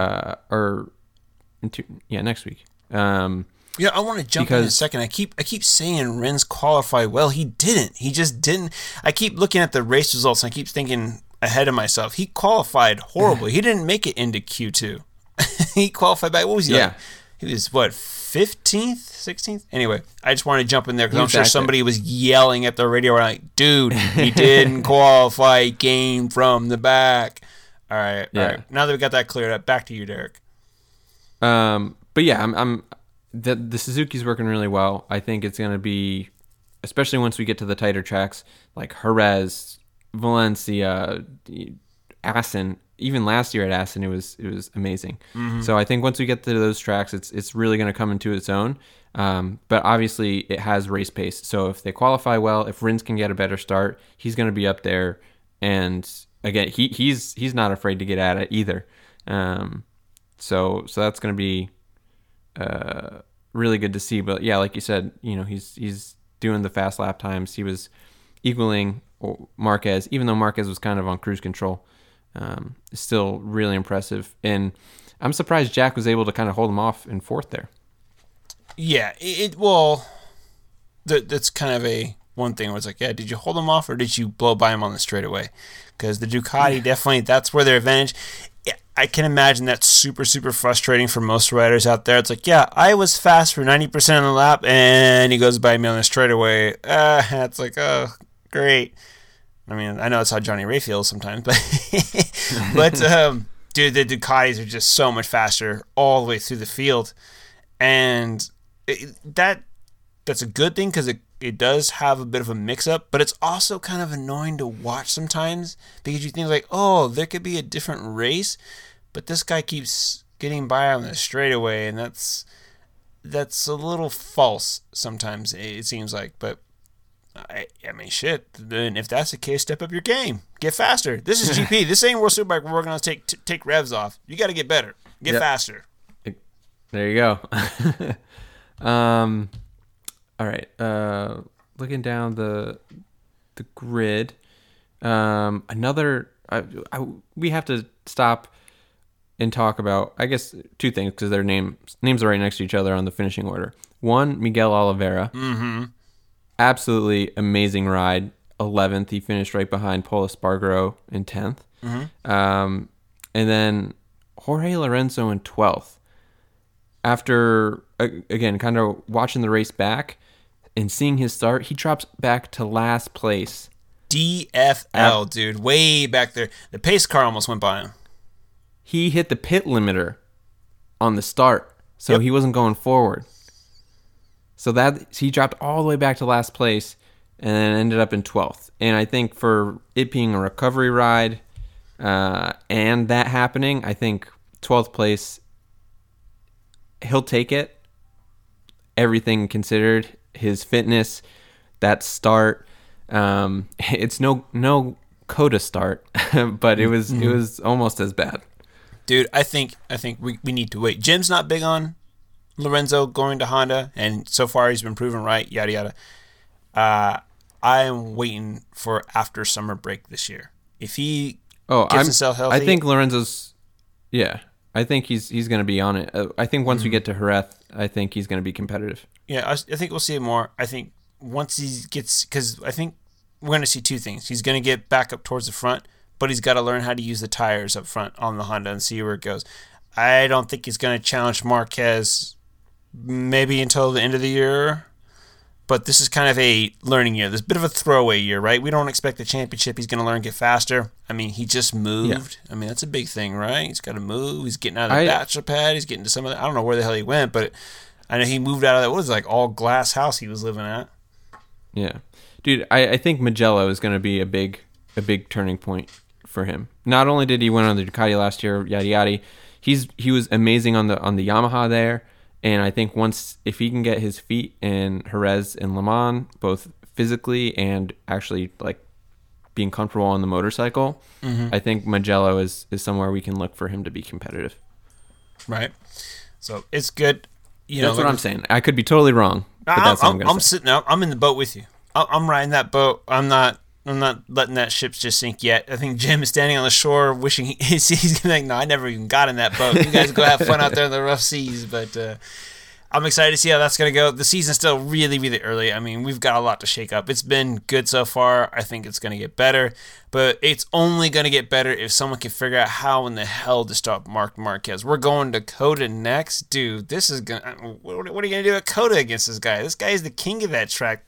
Next week. Yeah, I want to jump in a second. I keep saying Rins qualified well. He didn't. He just didn't. I keep looking at the race results, and I keep thinking ahead of myself. He qualified horribly. He didn't make it into Q2. He qualified by, what was he like? He was, 15th, 16th? Anyway, I just wanted to jump in there because I'm sure somebody was yelling at the radio like, dude, he didn't qualify. He came from the back. All right. Now that we got that cleared up, back to you, Derek. But yeah, I'm the Suzuki's working really well. I think it's going to be, especially once we get to the tighter tracks like Jerez, Valencia, Assen. Even last year at Assen, it was amazing. Mm-hmm. So I think once we get to those tracks, it's really going to come into its own. But obviously, it has race pace. So if they qualify well, if Rins can get a better start, he's going to be up there. And again, he's not afraid to get at it either. So that's going to be really good to see. But yeah, like you said, he's doing the fast lap times. He was equaling Marquez, even though Marquez was kind of on cruise control. Still really impressive. And I'm surprised Jack was able to kind of hold him off in 4th there. Yeah, that's kind of a one thing where it's like, yeah, did you hold him off or did you blow by him on the straightaway? Because the Ducati definitely, that's where their advantage. I can imagine that's super, super frustrating for most riders out there. It's like, yeah, I was fast for 90% of the lap, and he goes by me on the straightaway. It's like, oh, great. I mean, I know that's how Johnny Ray feels sometimes, but dude, the Ducatis are just so much faster all the way through the field, and that's a good thing because it does have a bit of a mix-up, but it's also kind of annoying to watch sometimes because you think like, oh, there could be a different race, but this guy keeps getting by on the straightaway, and that's a little false sometimes, it seems like. But I mean, shit. Then if that's the case, step up your game. Get faster. This is GP. This ain't World Superbike where we're going to take revs off. You got to get better. Get faster. There you go. All right. Looking down the grid, we have to stop and talk about, I guess, 2 things because their names are right next to each other on the finishing order. One, Miguel Oliveira. Mm-hmm. Absolutely amazing ride. 11th. He finished right behind Pol Espargaro in 10th. And then Jorge Lorenzo in 12th. After, again, kind of watching the race back and seeing his start, he drops back to last place. DFL, dude. Way back there. The pace car almost went by him. He hit the pit limiter on the start, so he wasn't going forward. So that he dropped all the way back to last place and then ended up in 12th. And I think for it being a recovery ride and that happening, I think 12th place, he'll take it. Everything considered, his fitness, that start. It's no Coda start, but it was almost as bad. Dude, I think we need to wait. Jim's not big on Lorenzo going to Honda, and so far he's been proven right, yada yada. I am waiting for after summer break this year. If he gets himself healthy, I think Lorenzo's, I think he's going to be on it. I think once we get to Jerez, I think he's going to be competitive. Yeah, I think we'll see it more. I think once he gets, because I think we're going to see two things. He's going to get back up towards the front, but he's got to learn how to use the tires up front on the Honda and see where it goes. I don't think he's going to challenge Marquez maybe until the end of the year, but this is kind of a learning year. This is a bit of a throwaway year, right? We don't expect the championship. He's going to learn, get faster. I mean, he just moved. Yeah. I mean, that's a big thing, right? He's got to move. He's getting out of the bachelor pad. He's getting to some of the, I don't know where the hell he went, but I know he moved out of that, what was it, like all glass house he was living at. Yeah. Dude, I think Mugello is going to be a big turning point for him. Not only did he win on the Ducati last year, yada yada, he was amazing on the Yamaha there. And I think if he can get his feet in Jerez and Le Mans, both physically and actually like being comfortable on the motorcycle, I think Mugello is somewhere we can look for him to be competitive. Right. So it's good. That's what I'm saying. I could be totally wrong, but that's what I'm going to say. Sitting out. I'm in the boat with you. I'm riding that boat. I'm not letting that ship just sink yet. I think Jim is standing on the shore wishing he's going to be like, no, I never even got in that boat. You guys go have fun out there in the rough seas. But I'm excited to see how that's going to go. The season's still really, really early. I mean, we've got a lot to shake up. It's been good so far. I think it's going to get better. But it's only going to get better if someone can figure out how in the hell to stop Marc Marquez. We're going to Coda next. Dude, this is going to... What are you going to do at Coda against this guy? This guy is the king of that track.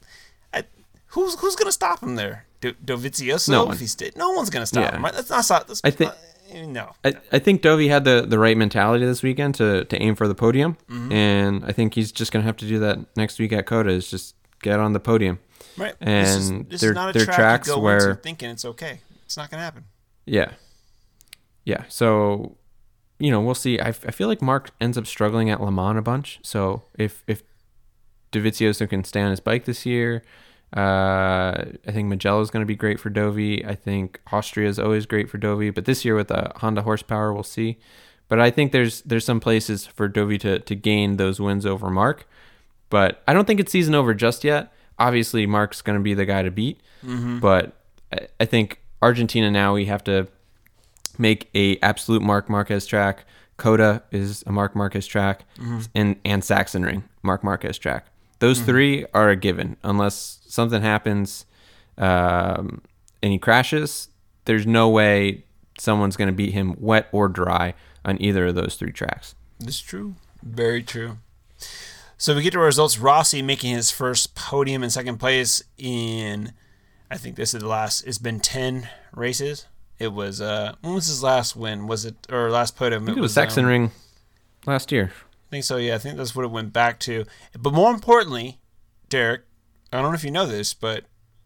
Who's going to stop him there? Dovizioso? No one. No one's going to stop him, right? Let's not stop this. No. I think Dovi had the right mentality this weekend to aim for the podium, and I think he's just going to have to do that next week at Coda, is just get on the podium. Right. And this is not a track tracks you go where into thinking it's okay. It's not going to happen. Yeah. Yeah. So, we'll see. I feel like Mark ends up struggling at Le Mans a bunch. So if Dovizioso can stay on his bike this year, I think Mugello is going to be great for Dovi. I think Austria is always great for Dovi, but this year with the Honda horsepower, we'll see. But I think there's some places for Dovi to gain those wins over Mark. But I don't think it's season over just yet. Obviously, Mark's going to be the guy to beat. But I think Argentina now, we have to make a absolute Marc Marquez track. Coda is a Marc Marquez track, and Sachsenring, Marc Marquez track. Those three are a given. Unless something happens and he crashes, there's no way someone's going to beat him wet or dry on either of those three tracks. That's true. Very true. So we get to our results. Rossi making his first podium in second place in, I think this is the last, it's been 10 races. It was, when was his last win? Was it, or last podium? I think it was Sachsenring last year. I think so, yeah. I think that's what it went back to. But more importantly, Derek, I don't know if you know this, but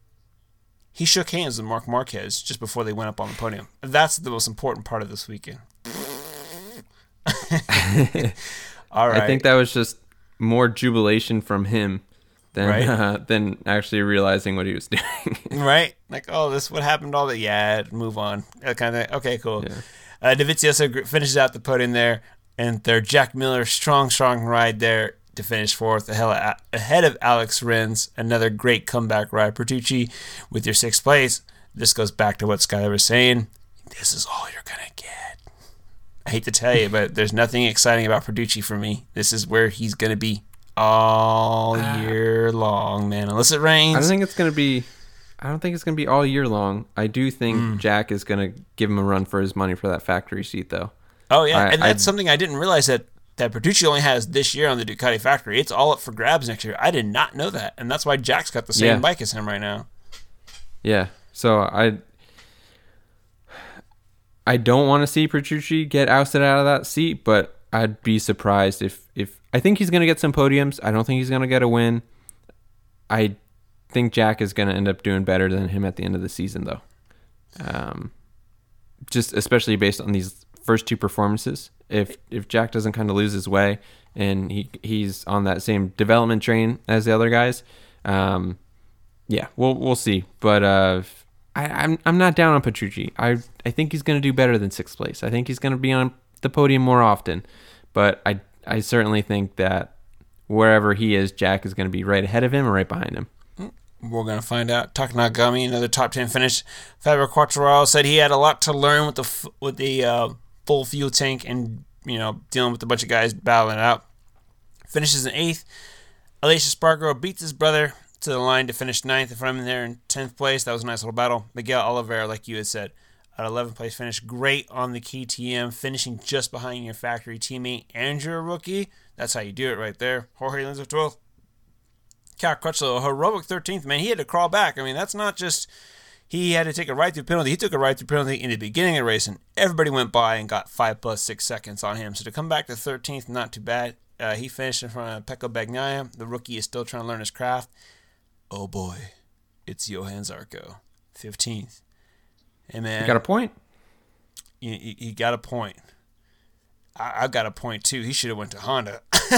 he shook hands with Marc Marquez just before they went up on the podium. That's the most important part of this weekend. All right. I think that was just more jubilation from him than actually realizing what he was doing. Right? Like, oh, this what happened all that. Yeah, move on. That kind of thing. Okay, cool. Yeah. Dovizioso finishes out the podium there. And their Jack Miller strong ride there to finish fourth ahead of Alex Rins. Another great comeback ride. Bertucci with your sixth place. This goes back to what Skyler was saying. This is all you're going to get. I hate to tell you, but there's nothing exciting about Bertucci for me. This is where he's going to be all year long, man. Unless it rains. I don't think it's going to be I don't think it's going to be all year long. I do think Jack is going to give him a run for his money for that factory seat, though. Oh, yeah. And that's something I didn't realize that Petrucci only has this year on the Ducati factory. It's all up for grabs next year. I did not know that. And that's why Jack's got the same bike as him right now. Yeah. So I don't want to see Petrucci get ousted out of that seat, but I'd be surprised if I think he's going to get some podiums. I don't think he's going to get a win. I think Jack is going to end up doing better than him at the end of the season, though. Just especially based on these first two performances. If Jack doesn't kind of lose his way and he's on that same development train as the other guys, we'll see. But I'm not down on Petrucci. I think he's going to do better than sixth place. I think he's going to be on the podium more often. But I certainly think that wherever he is, Jack is going to be right ahead of him or right behind him. We're going to find out. Taka Nagami, another top 10 finish. Fabio Quartararo said he had a lot to learn with the full fuel tank and, dealing with a bunch of guys battling it out. Finishes in 8th. Aleix Espargaro beats his brother to the line to finish 9th in front of him there in 10th place. That was a nice little battle. Miguel Oliveira, like you had said, at 11th place finish. Great on the KTM, finishing just behind your factory teammate and your rookie. That's how you do it right there. Jorge Lorenzo 12th. Cal Crutchlow, a heroic 13th, man. He had to crawl back. I mean, that's not just he had to take a right-through penalty. He took a right-through penalty in the beginning of the race, and everybody went by and got 5 + 6 seconds on him. So to come back to 13th, not too bad. He finished in front of Pecco Bagnaia. The rookie is still trying to learn his craft. Oh, boy. It's Johann Zarco, 15th. Hey, man. You got a point? You got a point. I've got a point, too. He should have went to Honda.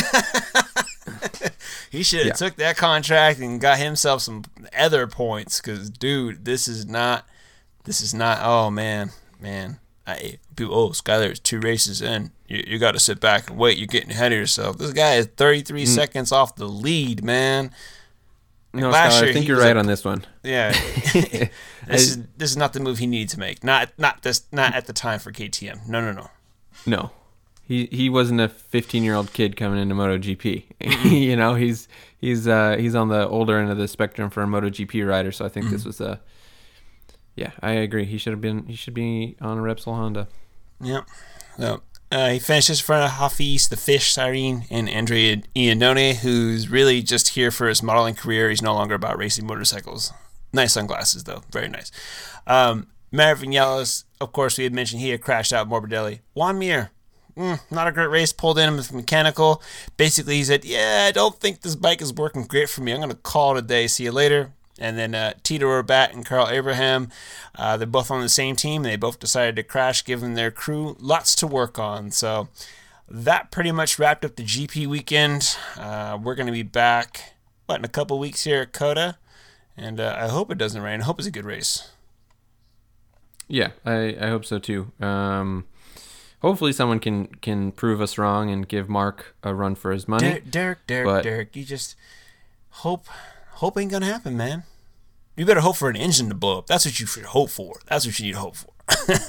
He should have took that contract and got himself some other points because, dude, this is not, oh, man. Skyler, it's 2 races in. You got to sit back and wait. You're getting ahead of yourself. This guy is 33 seconds off the lead, man. No, Skyler, I think you're right on this one. Yeah. This is not the move he needed to make. Not at the time for KTM. No. No. He wasn't a 15-year-old kid coming into MotoGP. He's on the older end of the spectrum for a MotoGP rider. So I think this was I agree. He should be on a Repsol Honda. Yep. So he finishes in front of Hafiz, the Fish, Cyrene, and Andrea Iannone, who's really just here for his modeling career. He's no longer about racing motorcycles. Nice sunglasses, though. Very nice. Maverick Vinales, of course, we had mentioned he had crashed out Morbidelli. Juan Mir. Not a great race, pulled in with mechanical. Basically, he said, I don't think this bike is working great for me. I'm going to call it a day. See you later. And then Tito Rabat and Carl Abraham, they're both on the same team. They both decided to crash, giving their crew lots to work on. So that pretty much wrapped up the GP weekend. We're going to be back, in a couple weeks here at COTA. And I hope it doesn't rain. I hope it's a good race. Yeah, I hope so too. Hopefully someone can prove us wrong and give Mark a run for his money. Derek, you just hope ain't gonna happen, man. You better hope for an engine to blow up. That's what you should hope for. That's what you need to hope for.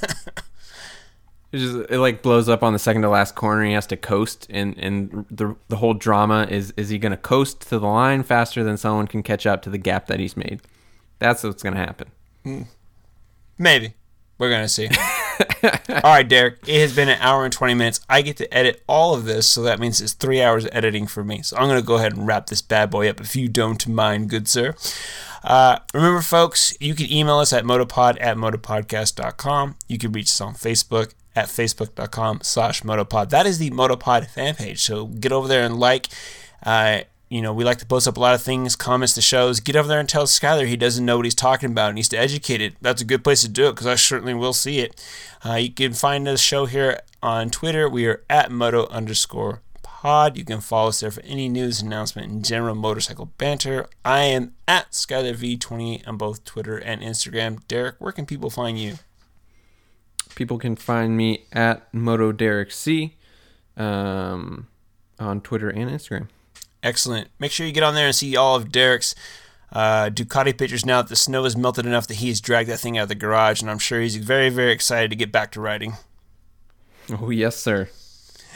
It blows up on the second to last corner. He has to coast, and the whole drama is he gonna coast to the line faster than someone can catch up to the gap that he's made? That's what's gonna happen. Maybe. We're gonna see. All right, Derek, it has been 1 hour and 20 minutes. I get to edit all of this, so that means it's 3 hours of editing for me. So I'm going to go ahead and wrap this bad boy up if you don't mind, good sir. Remember, folks, you can email us at motopod@motopodcast.com. You can reach us on Facebook at facebook.com/motopod. That is the Motopod fan page, so get over there and we like to post up a lot of things, comments to shows. Get over there and tell Skyler he doesn't know what he's talking about and needs to educate it. That's a good place to do it because I certainly will see it. You can find the show here on Twitter. We are at moto_pod. You can follow us there for any news, announcement, and general motorcycle banter. I am at SkylerV28 on both Twitter and Instagram. Derek, where can people find you? People can find me at MotoDerekC on Twitter and Instagram. Excellent. Make sure you get on there and see all of Derek's Ducati pictures now that the snow has melted enough that he's dragged that thing out of the garage, and I'm sure he's very, very excited to get back to riding. Oh, yes, sir.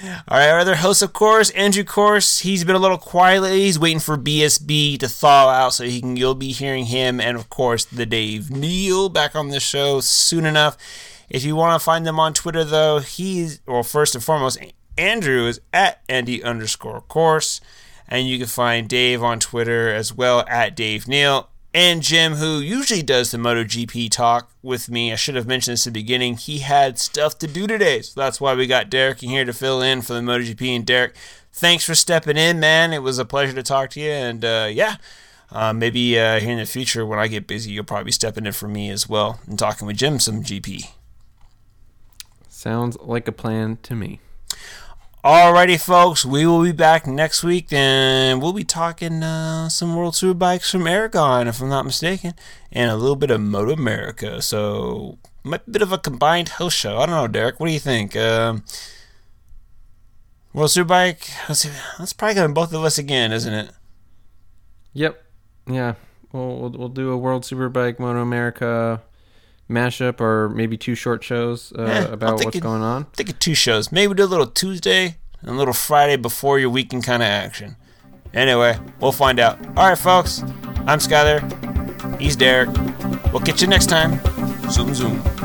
All right, our other host, of course, Andrew Course. He's been a little quiet lately. He's waiting for BSB to thaw out so you'll be hearing him and, of course, the Dave Neal back on the show soon enough. If you want to find them on Twitter, though, first and foremost, Andrew is at Andy_Course. And you can find Dave on Twitter as well at Dave Neal. And Jim, who usually does the MotoGP talk with me. I should have mentioned this at the beginning. He had stuff to do today. So that's why we got Derek in here to fill in for the MotoGP. And Derek, thanks for stepping in, man. It was a pleasure to talk to you. And maybe here in the future when I get busy, you'll probably be stepping in for me as well and talking with Jim some GP. Sounds like a plan to me. Alrighty, folks, we will be back next week, and we'll be talking some World Superbikes from Aragon, if I'm not mistaken, and a little bit of Moto America. So, a bit of a combined host show. I don't know, Derek. What do you think? World Superbike? That's probably going to be both of us again, isn't it? Yep. Yeah. We'll do a World Superbike Moto America mashup, or maybe 2 short shows about what's going on. I think of 2 shows. Maybe do a little Tuesday and a little Friday before your weekend kind of action. Anyway, we'll find out. All right, folks. I'm Skyler. He's Derek. We'll catch you next time. Zoom, zoom.